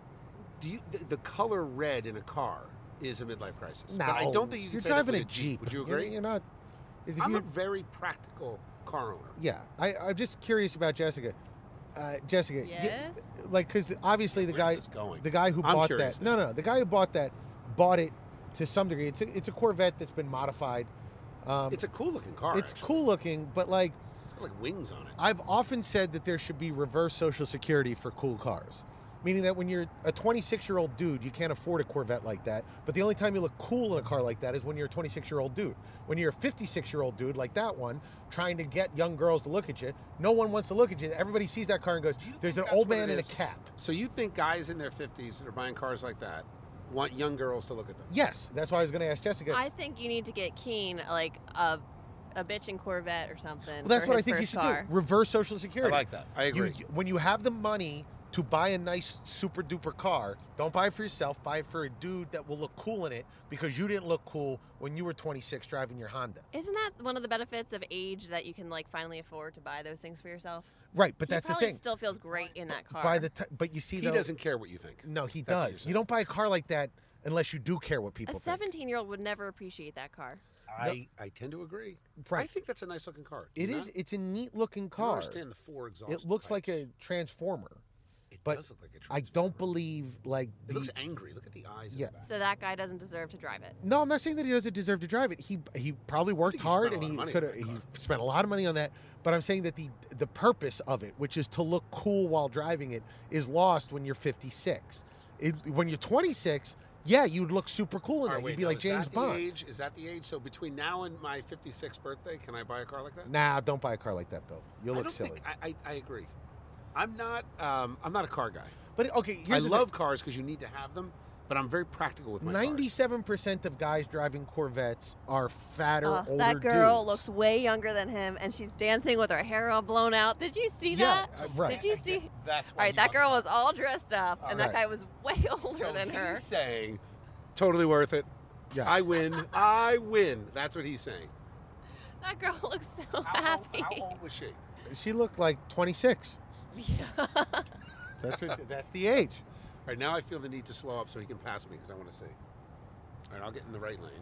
do you the, the color red in a car is a midlife crisis? No, but I don't think you you're can say driving that a with a Jeep. Would you You're- agree? You're, not. If I'm you a very practical car owner. yeah, I, I'm just curious about Jessica. Uh, Jessica, y- Yes. like, because obviously the Where's guy, this going? the guy who I'm bought curious that, now. no, no, no, the guy who bought that, bought it to some degree. It's a, it's a Corvette that's been modified. Um, It's a cool looking car. it's actually. cool looking, but like, It's got like wings on it. I've often said that there should be reverse social security for cool cars. Meaning that when you're a twenty-six-year-old dude, you can't afford a Corvette like that. But the only time you look cool in a car like that is when you're a twenty-six-year-old dude. When you're a fifty-six-year-old dude like that one, trying to get young girls to look at you, no one wants to look at you. Everybody sees that car and goes, you there's an think that's old what man it in a is? cap. So you think guys in their fifties that are buying cars like that want young girls to look at them? Yes, that's why I was going to ask Jessica. I think you need to get Keen like a a bitchin' Corvette or something. well, that's for what I his think you first should car. do. Reverse social I security. like that. I agree. You, when you have the money to buy a nice super duper car, don't buy it for yourself, buy it for a dude that will look cool in it because you didn't look cool when you were twenty-six driving your Honda. Isn't that one of the benefits of age that you can like finally afford to buy those things for yourself? Right, but He that's the probably thing. still feels great in that car. By the t- but you see he though, doesn't care what you think. no, he That's what does. you're You don't buy a car like that unless you do care what a people think. seventeen-year-old would never appreciate that car. I, I tend to agree. I Right. think that's a nice looking car. Do It you is. not? It's a neat looking I don't car. understand the four exhaust. It looks like pipes. a transformer. It but does look like a I transformer. don't believe like It the, looks angry. Look at the eyes. Yeah. In the back. So that guy doesn't deserve to drive it. No, I'm not saying that he doesn't deserve to drive it. He he probably worked think he hard spent and a lot he of money could on have that he car. spent a lot of money on that. But I'm saying that the the purpose of it, which is to look cool while driving it, is lost when you're fifty-six. It, when you're twenty-six, yeah, you'd look super cool in All that. right, You'd wait, be now, like is James that Bond. The age? Is that the age? So between now and my fifty-sixth birthday, can I buy a car like that? Nah, don't buy a car like that, Bill. You'll I look don't silly. Think, I, I I agree. I'm not. Um, I'm not a car guy. But okay, here's I the love cars because you need to have them, but I'm very practical with my cars. ninety-seven percent of guys driving Corvettes are fatter, Uh, older that girl dudes. looks way younger than him, and she's dancing with her hair all blown out. Did you see Yeah, that? uh, right. Did you see? That's All right, that girl was all dressed up, and that Right. guy was way older so than he's her. saying, totally worth it. Yeah. I win. I win. That's what he's saying. That girl looks so How happy. old, how old was she? She looked like twenty-six. Yeah. That's what, that's the age. All right, now I feel the need to slow up so he can pass me because I want to see. All right, I'll get in the right lane.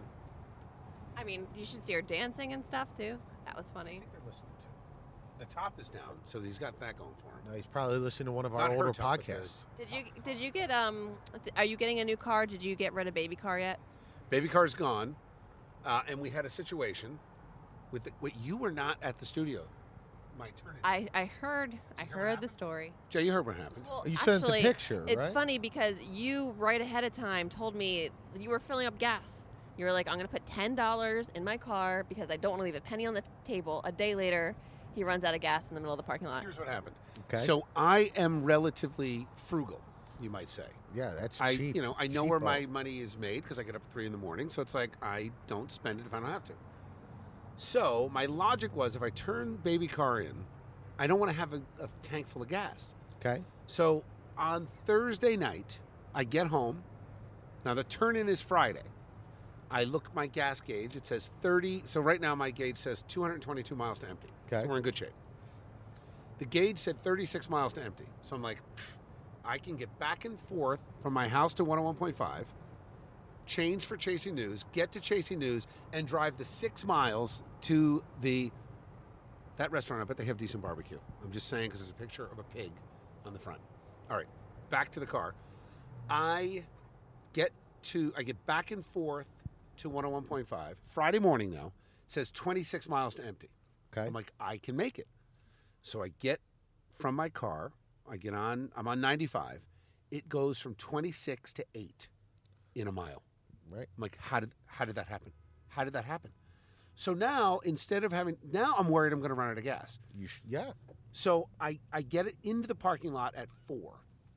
I mean, you should see her dancing and stuff too. That was I funny. think they're listening to. The top is down, so he's got that going for him. No, he's probably listening to one of our Not her older top, but podcasts. Did you did you get um? Are you getting a new car? Did you get rid of baby car yet? Baby car's gone, uh, and we had a situation with. The, wait, you were not at the studio. My turn. I I heard I you know what heard the happened? story. Jay, you heard what happened. Well, You sent the actually, picture, it's right? funny because you right ahead of time told me you were filling up gas. You were like, I'm gonna put ten dollars in my car because I don't want to leave a penny on the table. A day later, he runs out of gas in the middle of the parking lot. Here's what happened. Okay. So I am relatively frugal, you might say. yeah, that's I, cheap. you know, I know where cheapo. my money is made because I get up at three in the morning. So it's like I don't spend it if I don't have to. So my logic was, if I turn baby car in, I don't want to have a, a tank full of gas. Okay. So on Thursday night, I get home. Now the turn in is Friday. I look at my gas gauge. It says thirty. So right now my gauge says two hundred twenty-two miles to empty. Okay. So we're in good shape. The gauge said thirty-six miles to empty. So I'm like, "Pfft, I can get back and forth from my house to one oh one point five, change for Chasing News, get to Chasing News, and drive the six miles to the that restaurant. I bet they have decent barbecue. I'm just saying because there's a picture of a pig on the front. All right, back to the car. I get to I get back and forth to one oh one point five. Friday morning now, it says twenty-six miles to empty. Okay. I'm like, I can make it. So I get from my car, I get on, I'm on ninety-five. It goes from twenty-six to eight in a mile. Right. I'm like, how did how did that happen? How did that happen? So now, instead of having, now I'm worried I'm going to run out of gas. You sh- yeah. So I, I get it into the parking lot at four.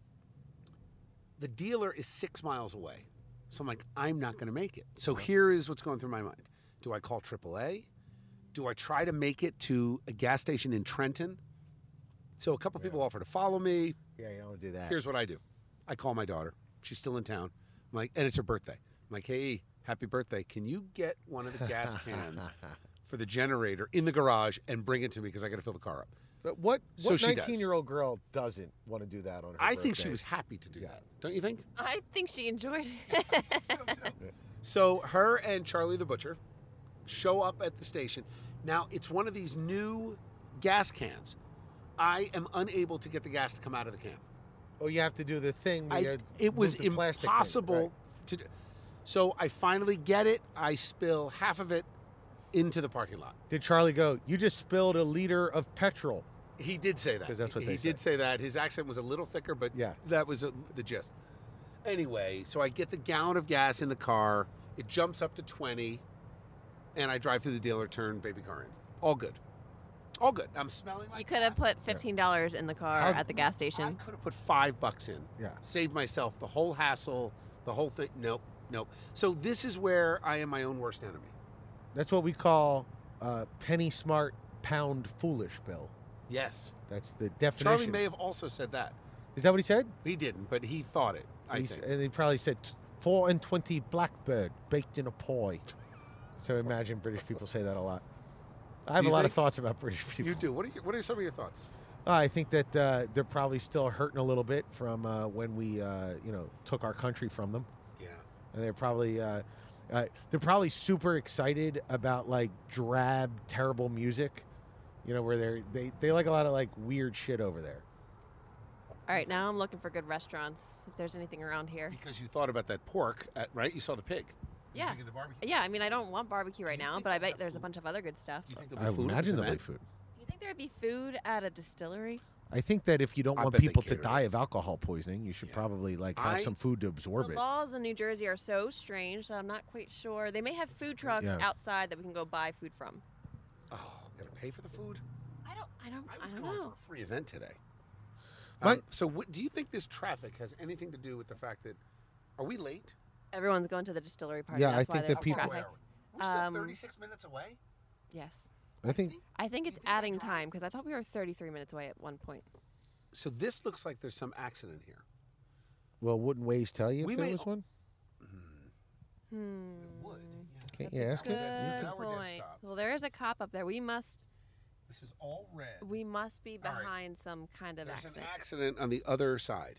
The dealer is six miles away. So I'm like, I'm not going to make it. So here is what's going through my mind. Do I call triple A? Do I try to make it to a gas station in Trenton? So a couple people offer to follow me. Yeah, you don't want to do that. Here's what I do. I call my daughter. She's still in town. I'm like, and it's her birthday. I'm like, hey, happy birthday. Can you get one of the gas cans for the generator in the garage and bring it to me because I got to fill the car up? But what So what she does. nineteen-year-old girl doesn't want to do that on her I birthday? think she was happy to do Yeah. that. Don't you think? I think she enjoyed it. So her and Charlie the Butcher show up at the station. Now, it's one of these new gas cans. I am unable to get the gas to come out of the can. Oh, you have to do the thing. Where I, you it move was the plastic thing, impossible right. to do. So I finally get it. I spill half of it into the parking lot. Did Charlie go, you just spilled a liter of petrol? He did say that. 'Cause that's what he they did say. say that. His accent was a little thicker, but Yeah. that was uh the gist. Anyway, so I get the gallon of gas in the car. It jumps up to twenty, and I drive to the dealer, turn baby car in. All good. All good. I'm smelling like You could have gas. put fifteen dollars in the car How- at the gas I station. could have put five bucks in. Yeah. Saved myself the whole hassle, the whole thing. Nope, nope. So this is where I am my own worst enemy. That's what we call uh, penny smart, pound foolish, Bill. Yes. That's the definition. Charlie may have also said that. Is that what he said? He didn't, but he thought it, I He's- think. And he probably said four and twenty blackbird baked in a pie. So imagine British people say that a lot. I have Do a you lot of think- thoughts about British people. You do. What are, your, what are some of your thoughts? I think that uh, they're probably still hurting a little bit from uh, when we, uh, you know, took our country from them, Yeah. and they're probably uh, uh, they're probably super excited about like drab, terrible music, you know, where they're they they like a lot of like weird shit over there. All right, now I'm looking for good restaurants. If there's anything around here. Because you thought about that pork, at, right? You saw the pig. You Yeah. think of the barbecue. Yeah, I mean, I don't want barbecue right Do you now, think but I they'll bet have there's a food? bunch of other good stuff. Do you think I there'll be would food at imagine this there'll be event? food. Do you think there'd be food at a distillery? I think that if you don't I want bet they people to catered die it. of alcohol poisoning, you should Yeah. probably like have I- some food to absorb the it. laws in New Jersey are so strange that I'm not quite sure. They may have food trucks Yeah. outside that we can go buy food from. Oh, gotta pay for the food? I don't. I don't. I I, was don't going know. for a free event today. My- Um, so what, do you think this traffic has anything to do with the fact that, are we late? Everyone's going to the distillery party. Yeah, I That's why think there's that people- How far traffic. away are we? We're still Um, thirty-six minutes away? Yes. I think I think You it's think they're adding driving? time because I thought we were thirty-three minutes away at one point. So this looks like there's some accident here. well, wouldn't Waze tell you if We there may- was one? Hmm. It would. Yeah. Can't That's you a ask good- him? that's Good now we're dead point. stop. Well, there is a cop up there. We must. This is all red. We must be All right. behind some kind of There's an accident. accident on the other side.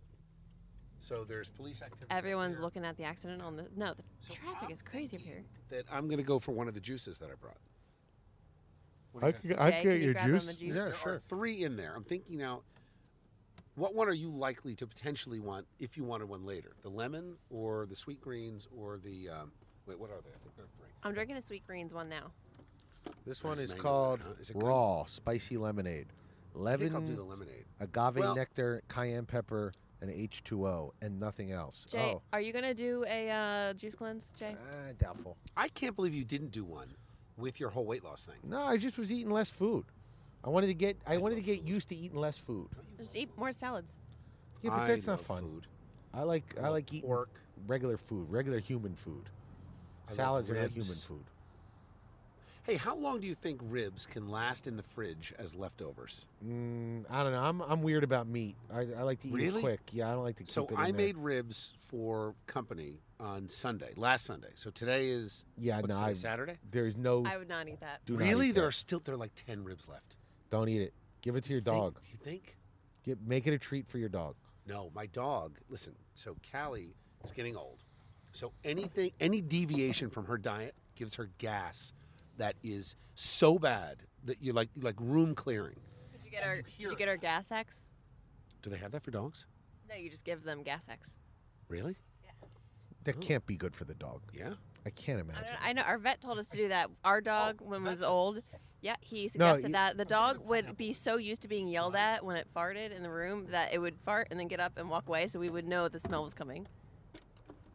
So there's police activity. right Everyone's here. looking at the accident on the. No, the So traffic I'm is crazy up here. That I'm going to go for one of the juices that I brought. What do I you guys could, think? I'd Jay, get can you your grab him juice. a juice? Yeah, There sure. are three in there. I'm thinking now, what one are you likely to potentially want if you wanted one later? The lemon or the sweet greens or the, um, wait, what are they? I think there are three. I'm drinking a sweet greens one now. This one Nice is mango called one, huh? Is it good? raw spicy lemonade. I think I'll do the Lemon, lemonade. agave Well- nectar, cayenne pepper, and H two O, and nothing else. Jay, oh, are you gonna do a uh, juice cleanse, Jay? uh, doubtful. I can't believe you didn't do one with your whole weight loss thing. No, I just was eating less food. I wanted to get I I wanted to love get food. used to eating less food. Don't you Just love eat more salads. Yeah, but I that's not love fun. Food. I like I, love like eating pork. regular food, regular human food. I love Salads are not human ribs. food. Hey, how long do you think ribs can last in the fridge as leftovers? Mm, I don't know. I'm I'm weird about meat. I, I like to eat Really? it quick. Yeah, I don't like to keep So it in I there. made ribs for company on Sunday, last Sunday. So today is Yeah, what's no, today, I, Saturday. there's no. I would not eat that. do not Really, eat there that. are still there are like ten ribs left. Don't eat it. Give it to your Think- dog. You think? Get, make it a treat for your dog. No, my dog. Listen, so Callie is getting old. So anything, any deviation from her diet gives her gas that is so bad that you like like room clearing. Did you get And our you Did hear you it. get our Gas X? Do they have that for dogs? No, you just give them Gas X. Really? That Oh. can't be good for the dog. Yeah. I can't I, imagine. don't, I know our vet told us to do that. Our dog, when it was that's- old, yeah, he No, suggested you- that the dog would be so used to being yelled at when it farted in the room that it would fart and then get up and walk away, so we would know the smell was coming.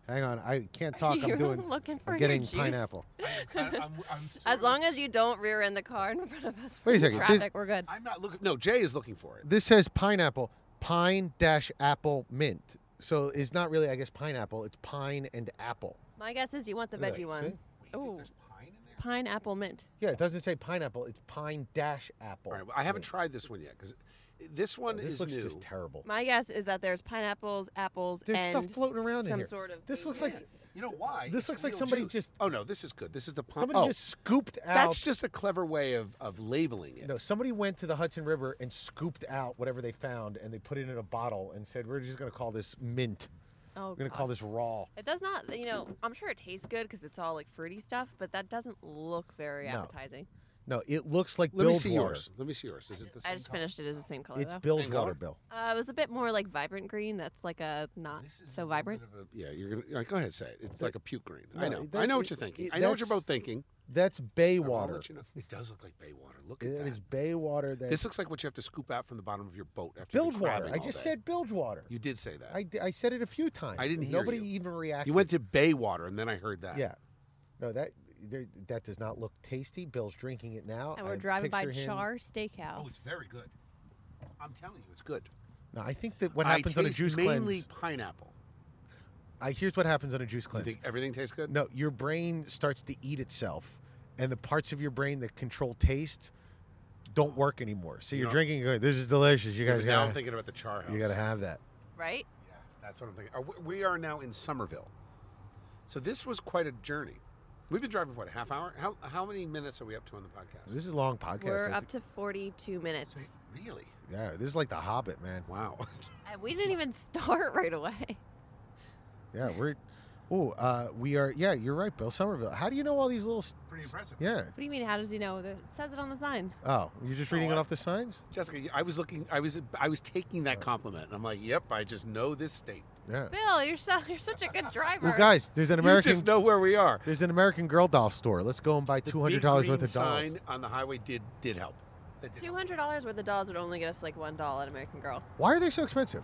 Hang on, I can't talk. You're I'm doing. looking for I'm your getting juice. pineapple. I'm, I'm, I'm sort As of- long as you don't rear end the car in front of us. Wait a in second, this- Traffic, we're good. I'm not looking. No, Jay is looking for it. This says pineapple, pine dash apple mint. So it's not really, I guess, pineapple. It's pine and apple. My guess is you want the Look, veggie one. see? Wait, you think Ooh. there's pine in there? Pineapple mint. Yeah, it doesn't say pineapple. It's pine dash apple. All right, well, I haven't mint. tried this one yet because this one Oh, this is looks new. just terrible. My guess is that there's pineapples, apples, There's and stuff floating around in some here. sort of. This looks like You know why? This It's looks like real somebody juice. just- Oh no, this is good. This is the pine. somebody oh, just scooped out. that's just a clever way of, of labeling it. No, somebody went to the Hudson River and scooped out whatever they found, and they put it in a bottle and said, "We're just going to call this mint. Oh, We're going to God. call this raw." It does not, you know, I'm sure it tastes good because it's all like fruity stuff, but that doesn't look very No. appetizing. No, it looks like Let me Bilge see water. yours. Let me see yours. Is it the same I just color? finished it as the same color. It's though. Bilge Same water, color? Bill. Uh, it was a bit more like vibrant green. That's like a not This is so a little vibrant. bit of a- yeah, you're gonna all right, go ahead. Say it. It's That- like a puke green. I no, know. that- I know what it- you're thinking. it- I know what you're that's- both thinking. That's bay All right, I'll water. let you know. It does look like bay water. Look at It that. is bay water. That This looks like what you have to scoop out from the bottom of your boat after you've Bilge been water. crabbing I all just day. said bilge water. You did say that. I, d- I said it a few times. I didn't and hear Nobody you. even reacted. You went to bay water, and then I heard that. Yeah. No, that there, that does not look tasty. Bill's drinking it now. And we're I driving by picture him- Char Steakhouse. Oh, it's very good. I'm telling you, it's good. No, I think that what I happens on a taste juice mainly cleanse. pineapple. I here's what happens on a juice You cleanse. think everything tastes good? No, your brain starts to eat itself, and the parts of your brain that control taste don't work anymore. So You you're know- drinking. Going, this is delicious. You Yeah, guys but now I'm gotta, thinking about the char house. you gotta have that. Right? Yeah, that's what I'm thinking. Are we- We are now in Somerville. So this was quite a journey. We've been driving for what, a half hour? How how many minutes are we up to on the podcast? This is a long podcast. We're I up think. to forty-two minutes. So- really? Yeah, this is like The Hobbit, man. Wow. And we didn't even start right away. Yeah, we're. Oh, uh, we are. Yeah, you're right, Bill Somerville. How do you know all these little? s- Pretty impressive. Yeah. What do you mean? How does he know? It says it on the signs. Oh, you're just reading Oh, it I- off the signs? Jessica, I was looking. I was I was taking that compliment. And I'm like, yep, I just know this state. Yeah. Bill, you're so you're such a good driver. Well, guys, there's an You American. just know where we are. There's an American Girl doll store. Let's go and buy The two hundred dollars big worth green of dolls. sign on the highway did did help. That did Two help. hundred dollars worth of dolls would only get us like one doll at American Girl. Why are they so expensive?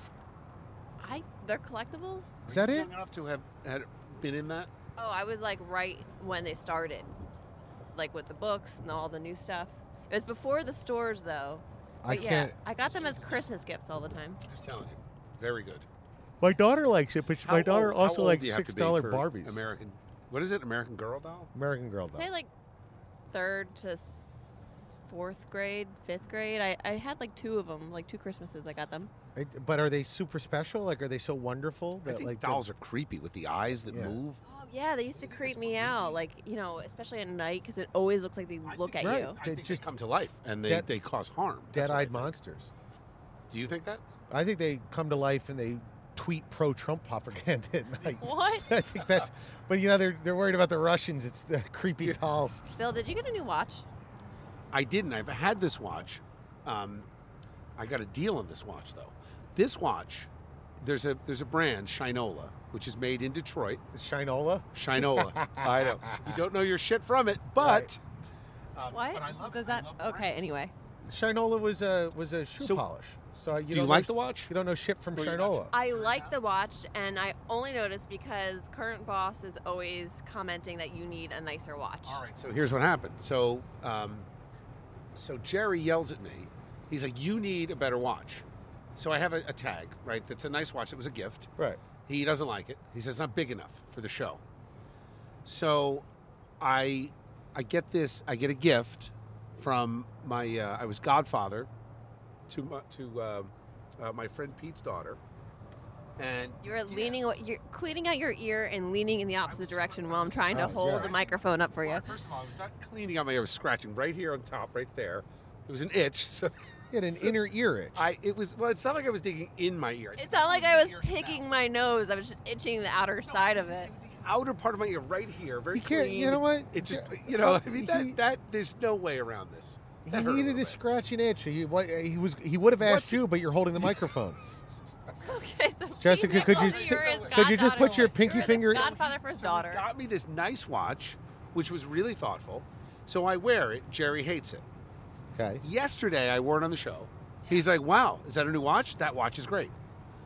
I they're collectibles. Is Were that you it? young enough to have had been in that? Oh, I was like right when they started, like with the books and all the new stuff. It was before the stores though. I But yeah, can't. I got them as Christmas gifts all the time. Just telling you. Very good. My daughter likes it, but How my daughter old- how also old likes do you have to six be dollar for Barbies. American. What is it? American Girl doll? American Girl I'd doll. say like third to s- fourth grade, fifth grade. I, I had like two of them, like two Christmases. I got them. I- but are they super special? Like, are they so wonderful I that think like the- dolls are creepy with the eyes that Yeah. move. Oh yeah, they used to creep me out, like you know, especially at night because it always looks like they I look think- at Right. you. I They think just- they come to life and they, Dead- they cause harm. That's what I dead-eyed think. monsters? Do you think that? I think they come to life and they tweet pro-Trump propaganda at night. What? I think that's. But you know, they're they're worried about the Russians. It's the creepy Yeah. dolls. Bill, did you get a new watch? I didn't. I've had this watch. Um, I got a deal on this watch though. This watch, there's a there's a brand Shinola, which is made in Detroit. Shinola. Shinola. I know you don't know your shit from it, but Right. um, What? But I love Does it. I that? love the Okay. brand. Anyway, Shinola was a was a shoe So- polish. So you Do you don't like know, the watch? You don't know shit from Well, you're Shinola. I like the watch, and I only noticed because current boss is always commenting that you need a nicer watch. All right. So here's what happened. So, um, so Jerry yells at me. He's like, "You need a better watch." So I have a, a tag, right? That's a nice watch. It was a gift. Right. He doesn't like it. He says it's not big enough for the show. So, I, I get this. I get a gift from my. Uh, I was godfather to my, to uh, uh, my friend Pete's daughter, and You're yeah. leaning, you're cleaning out your ear and leaning in the opposite was- direction while I'm trying to Oh, hold yeah. the microphone up for you. Well, first of all, I was not cleaning out my ear. I was scratching right here on top, right there. It was an itch. So You had an So- inner ear itch. I. It was. Well, it's not like I was digging in my ear. It's not like I was Ear picking out. my nose. I was just itching the outer No, side was of it. The outer part of my ear, right here, very You can't. clean. You know what? It just, Yeah. you know, I mean, He- that, that, there's no way around this. He That hurt a needed little a bit. scratch and itch. He, what, he was. He would have asked What's- you, but you're holding the microphone. Okay, so Jessica, she could you nailed st- you're his could you just put goddaughter. your pinky You're the finger- godfather for his So he daughter. got me this nice watch, which was really thoughtful. So I wear it. Jerry hates it. Okay. Yesterday, I wore it on the show. He's like, wow, is that a new watch? That watch is great.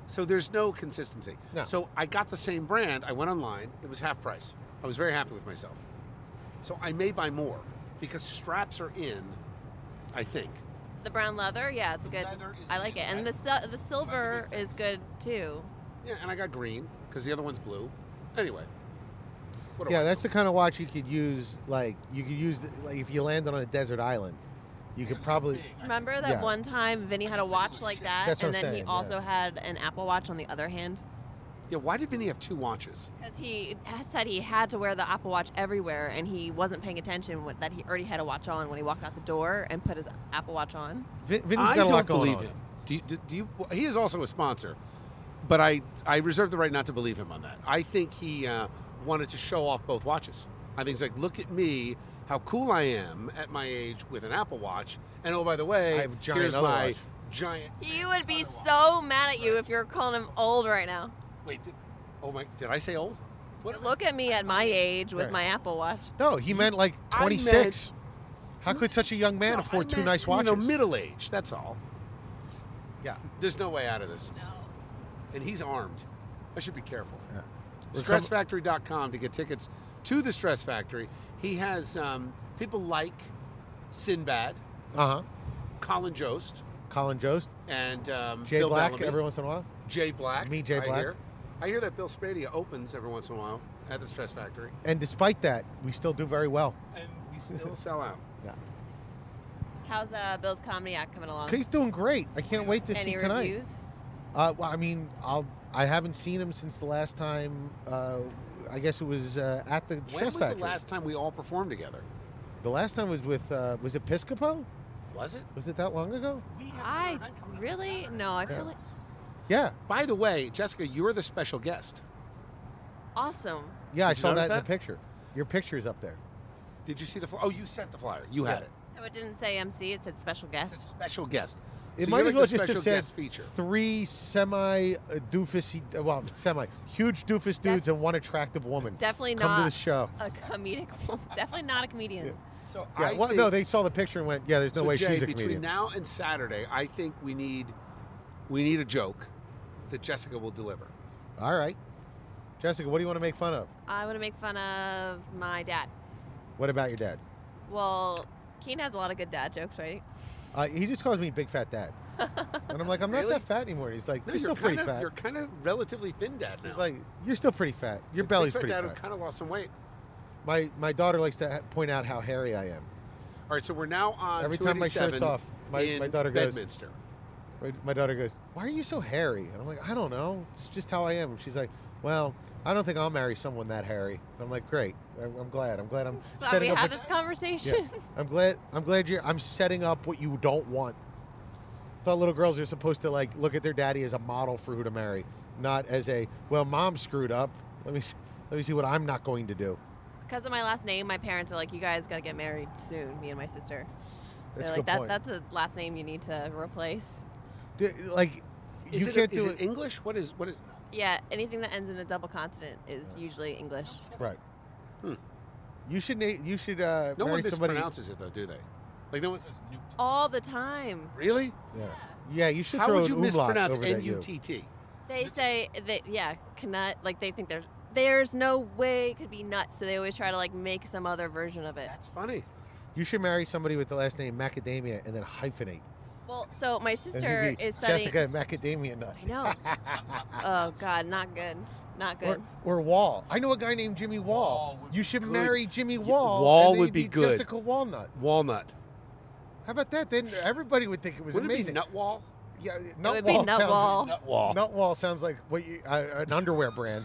So there's no consistency. No. So I got the same brand. I went online. It was half price. I was very happy with myself. So I may buy more because straps are in, I think. The brown leather, yeah, it's a The good. leather is I like in, it, and right? the sil- the silver big is fence. good too. Yeah, and I got green because the other one's blue. Anyway. What do Yeah, I that's know? the kind of watch you could use. Like you could use, the, like if you landed on a desert island, you could This is probably. big. I Remember that Yeah. one time Vinny had a Holy watch like shit. that, That's what and I'm then he saying, also yeah. had an Apple Watch on the other hand? Yeah, why did Vinny have two watches? Because he ha- said he had to wear the Apple Watch everywhere, and he wasn't paying attention when, that he already had a watch on when he walked out the door and put his Apple Watch on. Vin, Vinny's I got a don't lot going believe on. him. Do you, do, do you? He is also a sponsor, but I I reserve the right not to believe him on that. I think he uh, wanted to show off both watches. I think he's like, look at me, how cool I am at my age with an Apple Watch, and oh by the way, I have a giant here's other my watch. giant. He would be other watch. so mad at you if you're calling him old right now. Wait, did, oh my, did I say old? So look at me at my age with Right. my Apple Watch. No, he meant like I twenty-six. How could such a young man No, afford I two meant, nice watches? You know, middle age. That's all. Yeah. There's no way out of this, No. and he's armed. I should be careful. Yeah. We're stress factory dot com to get tickets to the Stress Factory. He has um, people like Sinbad, Uh huh. Colin Jost, Colin Jost, and um, Jay Bill Black, Bellamy, every once in a while. Jay Black. Me, Jay I Black. Hear. I hear that Bill Spadea opens every once in a while at the Stress Factory, And despite that, we still do very well. and we still sell out. Yeah. How's uh, Bill's comedy act coming along? He's doing great. I can't wait to Any see tonight. reviews? Uh, well, I mean, I'll. I haven't seen him since the last time. Uh, I guess it was uh, at the When Stress was Factory. the last time we all performed together? The last time was with uh, was it Piscopo? Was it? Was it that long ago? We have I another event coming up on really Saturday. no. I Yeah. feel like Yeah, By the way, Jessica, you're the special guest. awesome. yeah. I Did you saw that, notice in the that? picture. Your picture's up there. Did you see the flyer? Oh, you sent the flyer. You had Yeah. it. So it didn't say M C. It said special It guest. said special guest. It So might you're as like well the just special have said guest feature. three semi uh, doofusy, uh, well, semi huge doofus dudes and one attractive woman. Definitely Come to the not show. a comedic. Definitely not a comedian. Yeah. So Yeah, I well, think, no, they saw the picture and went, "Yeah, there's no so way Jay, she's a between comedian." now and Saturday, I think we need we need a joke that Jessica will deliver. All right, Jessica, what do you want to make fun of? I want to make fun of my dad. What about your dad? Well, Keen has a lot of good dad jokes, right? Uh, he just calls me Big Fat Dad, and I'm like, I'm not Really? that fat anymore. He's like, No, you're you're still pretty kind of fat. you're kind of relatively thin, Dad. Now. He's like, you're still pretty fat. Your Big belly's Fat pretty Dad fat. kind of lost some weight. My my daughter likes to ha- point out how hairy I am. All right, so we're now on Every time my shirt's 287 off, my, in my daughter goes, Bedminster. my, my daughter goes, "Why are you so hairy?" And I'm like, "I don't know. It's just how I am." And she's like, "Well, I don't think I'll marry someone that hairy." And I'm like, "Great. I'm, I'm glad. I'm glad I'm So we setting up. had a- this conversation. I'm glad. I'm glad you're. I'm setting up what you don't want." Thought little girls are supposed to like look at their daddy as a model for who to marry, not as a well, mom screwed up. Let me s- let me see what I'm not going to do. Because of my last name, my parents are like, "You guys got to get married soon." Me and my sister. That's They're a like, good "That point. that's a last name you need to replace." D- like, Is you it, can't is do it English? What is what is? Yeah, anything that ends in a double consonant is usually English. Right. Hmm. You should. na- You should uh, No one marry somebody. mispronounces it though, do they? Like no one says newt. All the time. Really? Yeah. Yeah. You should How throw would you an umlaut mispronounce over that N U U. T T? They say that yeah, knut. Like they think there's there's no way it could be nut, so they always try to like make some other version of it. That's funny. You should marry somebody with the last name Macadamia and then hyphenate. Well, so my And sister you'd be is studying. Jessica Macadamia Nut. I know. Oh God, not good. Not good. Or, or Wall. I know a guy named Jimmy Wall. Wall would You be should good. marry Jimmy Yeah, Wall. Wall and then would you'd be good. Jessica Walnut. Walnut. How about that? Then everybody would think it was Wouldn't amazing. it be nut wall? Yeah, would Nut be Wall Nut sounds. Wall. Nut wall. Nut Wall sounds like what you, uh, an underwear brand.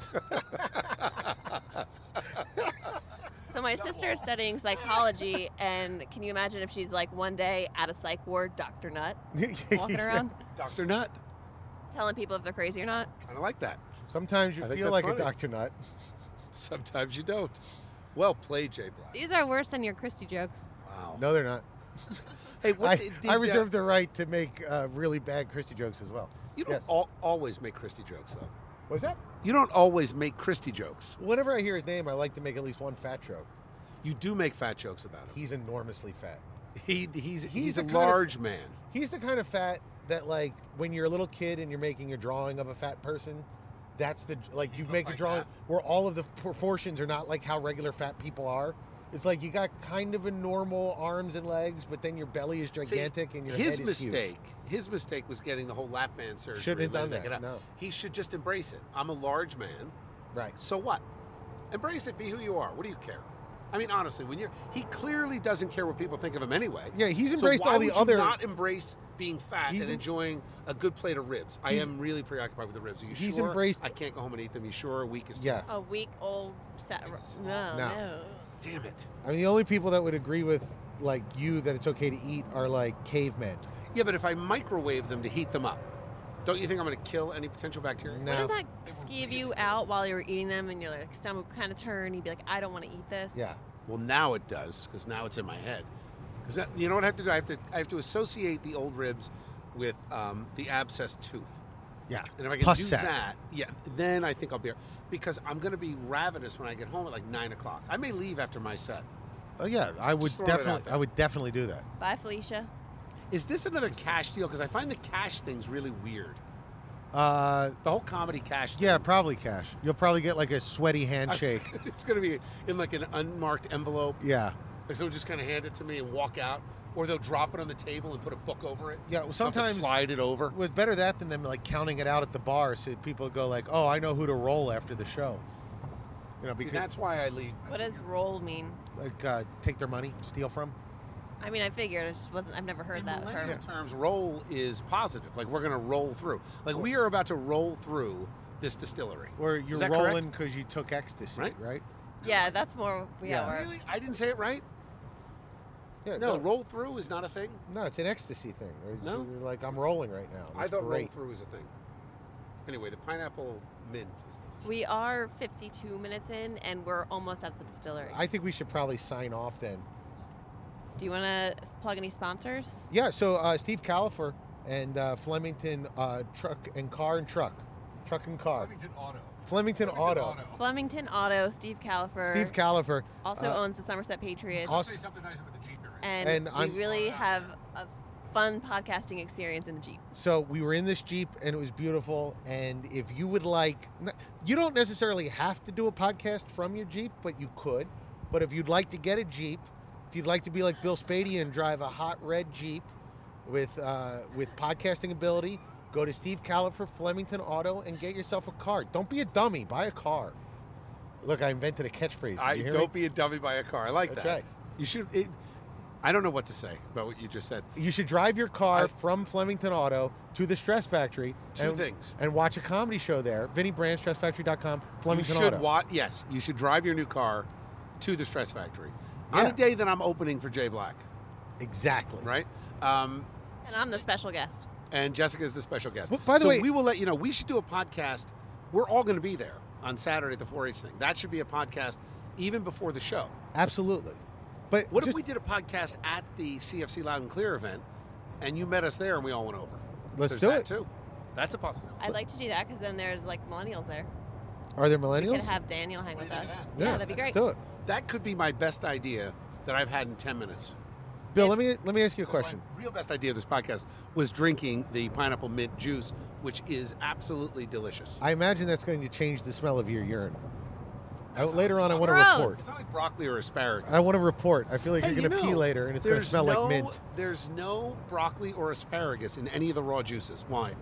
So my sister is studying psychology, and can you imagine if she's like one day at a psych ward, Doctor Nut, walking around, Doctor Nut. telling people if they're crazy or not? Kind of like that. Sometimes you I think feel that's like funny. a Doctor Nut. Sometimes you don't. Well played, Jay Black. These are worse than your Christy jokes. Wow. No, they're not. Hey, what I, did, I did, uh, reserve the right to make uh, really bad Christy jokes as well. You don't yes. al- always make Christy jokes, though. What's that? You don't always make Christy jokes. Whenever I hear his name, I like to make at least one fat joke. You do make fat jokes about him. He's enormously fat. He, he's, he's, He's a the kind of- large man. He's the kind of fat that like when you're a little kid and you're making a drawing of a fat person, that's the like you look make like a drawing that. where all of the proportions are not like how regular fat people are. It's like you got kind of a normal arms and legs, but then your belly is gigantic See, and your his head is mistake. His mistake was getting the whole lap band surgery. Shouldn't have and done letting that, it out. no. He should just embrace it. I'm a large man. huge. Right. So what? Embrace it. Be who you are. What do you care? I mean, honestly, when you're he clearly doesn't care what people think of him anyway. Yeah, he's So embraced why all the would other. you not embrace being fat He's and em- enjoying a good plate of ribs? I He's- am really preoccupied with the ribs. Are you he's sure? embraced- I can't go home and eat them. You sure? A week is too Yeah. A week old. Sa- no, No. no. Damn it. I mean, the only people that would agree with like you that it's okay to eat are like cavemen. Yeah, but if I microwave them to heat them up, don't you think I'm going to kill any potential bacteria? No. Wouldn't that skeeve you out while you were eating them and your like stomach kind of turn? You'd be like, I don't want to eat this. Yeah. Well, now it does because now it's in my head. Because you know what I have to do? I have to I have to associate the old ribs with um, the abscessed tooth. Yeah. And if I can Pus do sac. that, yeah, then I think I'll be because I'm going to be ravenous when I get home at like nine o'clock. I may leave after my set. Oh yeah, I would Just throwing it out definitely. there. I would definitely do that. Bye, Felicia. Is this another cash deal? Because I find the cash thing's really weird. Uh, The whole comedy cash thing. yeah, probably cash. You'll probably get like a sweaty I- handshake. It's going to be in like an unmarked envelope. Yeah. Like someone just kind of hand it to me and walk out, or they'll drop it on the table and put a book over it. Yeah. Well, I'll have to sometimes slide it over. Well, it's better that than them like counting it out at the bar, so people go like, "Oh, I know who to roll after the show." You know, See, because that's why I leave. What does roll mean? like uh, take their money, steal from. I mean, I figured it just wasn't. I've never heard In that term. millennial terms, roll is positive. Like we're going to roll through. Like we are about to roll through this distillery. Or you're Is that rolling correct? because you took ecstasy, Right? right? Yeah, that's more. Yeah. Yeah. Where, Really? I didn't say it right? Yeah. No, roll through is not a thing. No, it's an ecstasy thing. Right? No? You're like, I'm rolling right now. I It's thought great. roll through is a thing. Anyway, the pineapple mint is delicious. we are fifty-two minutes in, and we're almost at the distillery. I think we should probably sign off then. Do you want to plug any sponsors? Yeah. So uh, Steve Califer and uh, Flemington uh, Truck and Car and Truck, Truck and Car. Flemington Auto. Flemington, Auto. Flemington Auto, Steve Califer. Steve Califer. also uh, owns the Somerset Patriots. Also- Say something nice about the Jeep you're in. and, and we I'm- really have a fun podcasting experience in the Jeep. So we were in this Jeep and it was beautiful. And if you would like, you don't necessarily have to do a podcast from your Jeep, but you could. But if you'd like to get a Jeep, if you'd like to be like Bill Spady and drive a hot red Jeep with uh, with podcasting ability, go to Steve Califer, Flemington Auto, and get yourself a car. Don't be a dummy. Buy a car. Look, I invented a catchphrase. Did I you hear don't me? be a dummy by a car. I like That's that. right. You should. It, I don't know what to say about what you just said. You should drive your car I- from Flemington Auto to the Stress Factory. Two and, things. And watch a comedy show there. Vinny Brand, stress factory dot com, Flemington you should Auto. wa- Yes, you should drive your new car to the Stress Factory on Yeah. a day that I'm opening for Jay Black, Exactly. right? Um, And I'm the special guest. and Jessica is the special guest. Well, by the so way- we will let you know. We should do a podcast. We're all going to be there on Saturday at the four H thing. That should be a podcast even before the show. Absolutely. But What if just- we did a podcast at the C F C Loud and Clear event, and you met us there and we all went over? Let's There's do that it. too. That's a possibility. I'd like to do that because then there's like millennials there. Are there We millennials? could have Daniel hang What with do you us. think of Yeah, yeah, that'd be let's great. do it. That could be my best idea that I've had in ten minutes. Bill, let me let me ask you a Because question. My real best idea of this podcast was drinking the pineapple mint juice, which is absolutely delicious. I imagine that's going to change the smell of your urine. I, That's later on, I want to Gross. report. It's not like broccoli or asparagus. I want to report. I feel like Hey, you're going to you pee know, later, and it's going to there's smell no, like mint. There's no broccoli or asparagus in any of the raw juices. Why?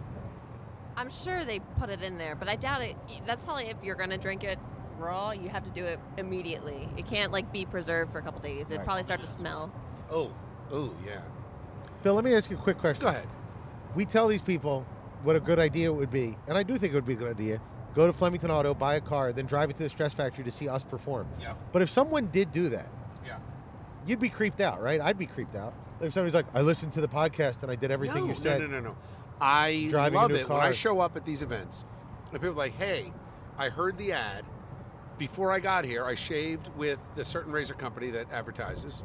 I'm sure they put it in there, but I doubt it. That's probably if you're gonna drink it raw, you have to do it immediately. It can't like be preserved for a couple days. It'd Right. probably start to smell. Oh, oh yeah. Bill, let me ask you a quick question. Go ahead. We tell these people what a good idea it would be, and I do think it would be a good idea. Go to Flemington Auto, buy a car, then drive it to the Stress Factory to see us perform. Yeah. But if someone did do that, Yeah. you'd be creeped out, right? I'd be creeped out. If somebody's like, I listened to the podcast and I did everything no, you said. No, no, no, no. I Driving a love new it when I car. show up at these events. And people are like, hey, I heard the ad. Before I got here, I shaved with the certain razor company that advertises.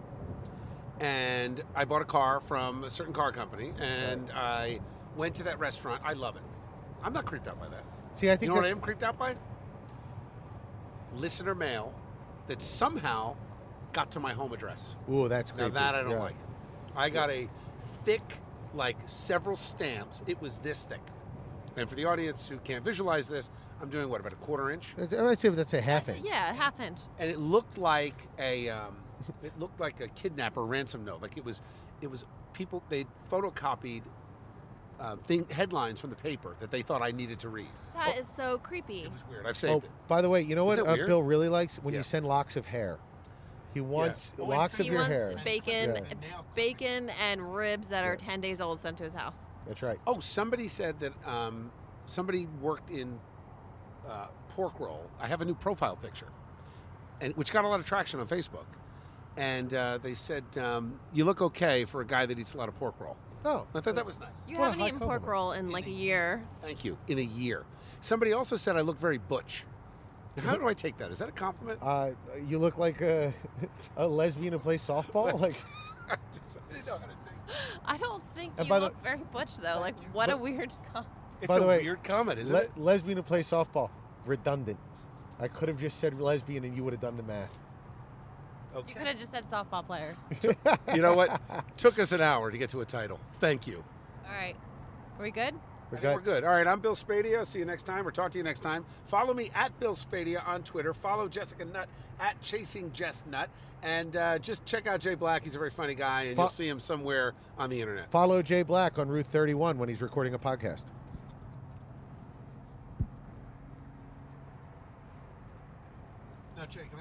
And I bought a car from a certain car company. And I went to that restaurant. I love it. I'm not creeped out by that. See, I think You know what I that's, am creeped out by? Listener mail that somehow got to my home address. ooh, that's Now creepy. that I don't Yeah. like. I got a thick like several stamps. It was this thick. And for the audience who can't visualize this, I'm doing what, about a quarter inch? I'd say that's a half inch. Yeah, half inch. And it looked like a, um, it looked like a kidnapper ransom note. Like it was, it was people. They photocopied uh, thing headlines from the paper that they thought I needed to read. That is so creepy. It was weird. I've saved Oh, it. by the way, you know what Is it uh, weird? Bill really likes? When Yeah. you send locks of hair. He wants Oh, and locks of He your wants hair. bacon, Yeah. bacon and ribs that are Yeah. ten days old sent to his house. That's right. Oh, somebody said that um, somebody worked in uh, pork roll. I have a new profile picture, and which got a lot of traction on Facebook. And uh, they said, um, you look okay for a guy that eats a lot of pork roll. Oh, I thought that was nice. You What a haven't high eaten pork compliment. roll in like a year. Thank you. In a year. Somebody also said I look very butch. Now, how do I take that? Is that a compliment? uh, you look like a, a lesbian who plays softball. Like, I, just, I didn't know how to take it. I don't think And you by the- look very butch though. Like, you. what a But- weird. Com- It's By a the way, weird comment, isn't le- it? lesbian who plays softball. Redundant. I could have just said lesbian and you would have done the math. you Okay. could have just said softball player. You know what? Took us an hour to get to a title. Thank you. All right, are we good? We're I think good. we're good. All right, I'm Bill Spadia. See you next time, or talk to you next time. Follow me at Bill Spadia on Twitter. Follow Jessica Nutt at Chasing Jess Nutt. And uh, just check out Jay Black. He's a very funny guy, and Fo- you'll see him somewhere on the internet. Follow Jay Black on Route thirty-one when he's recording a podcast.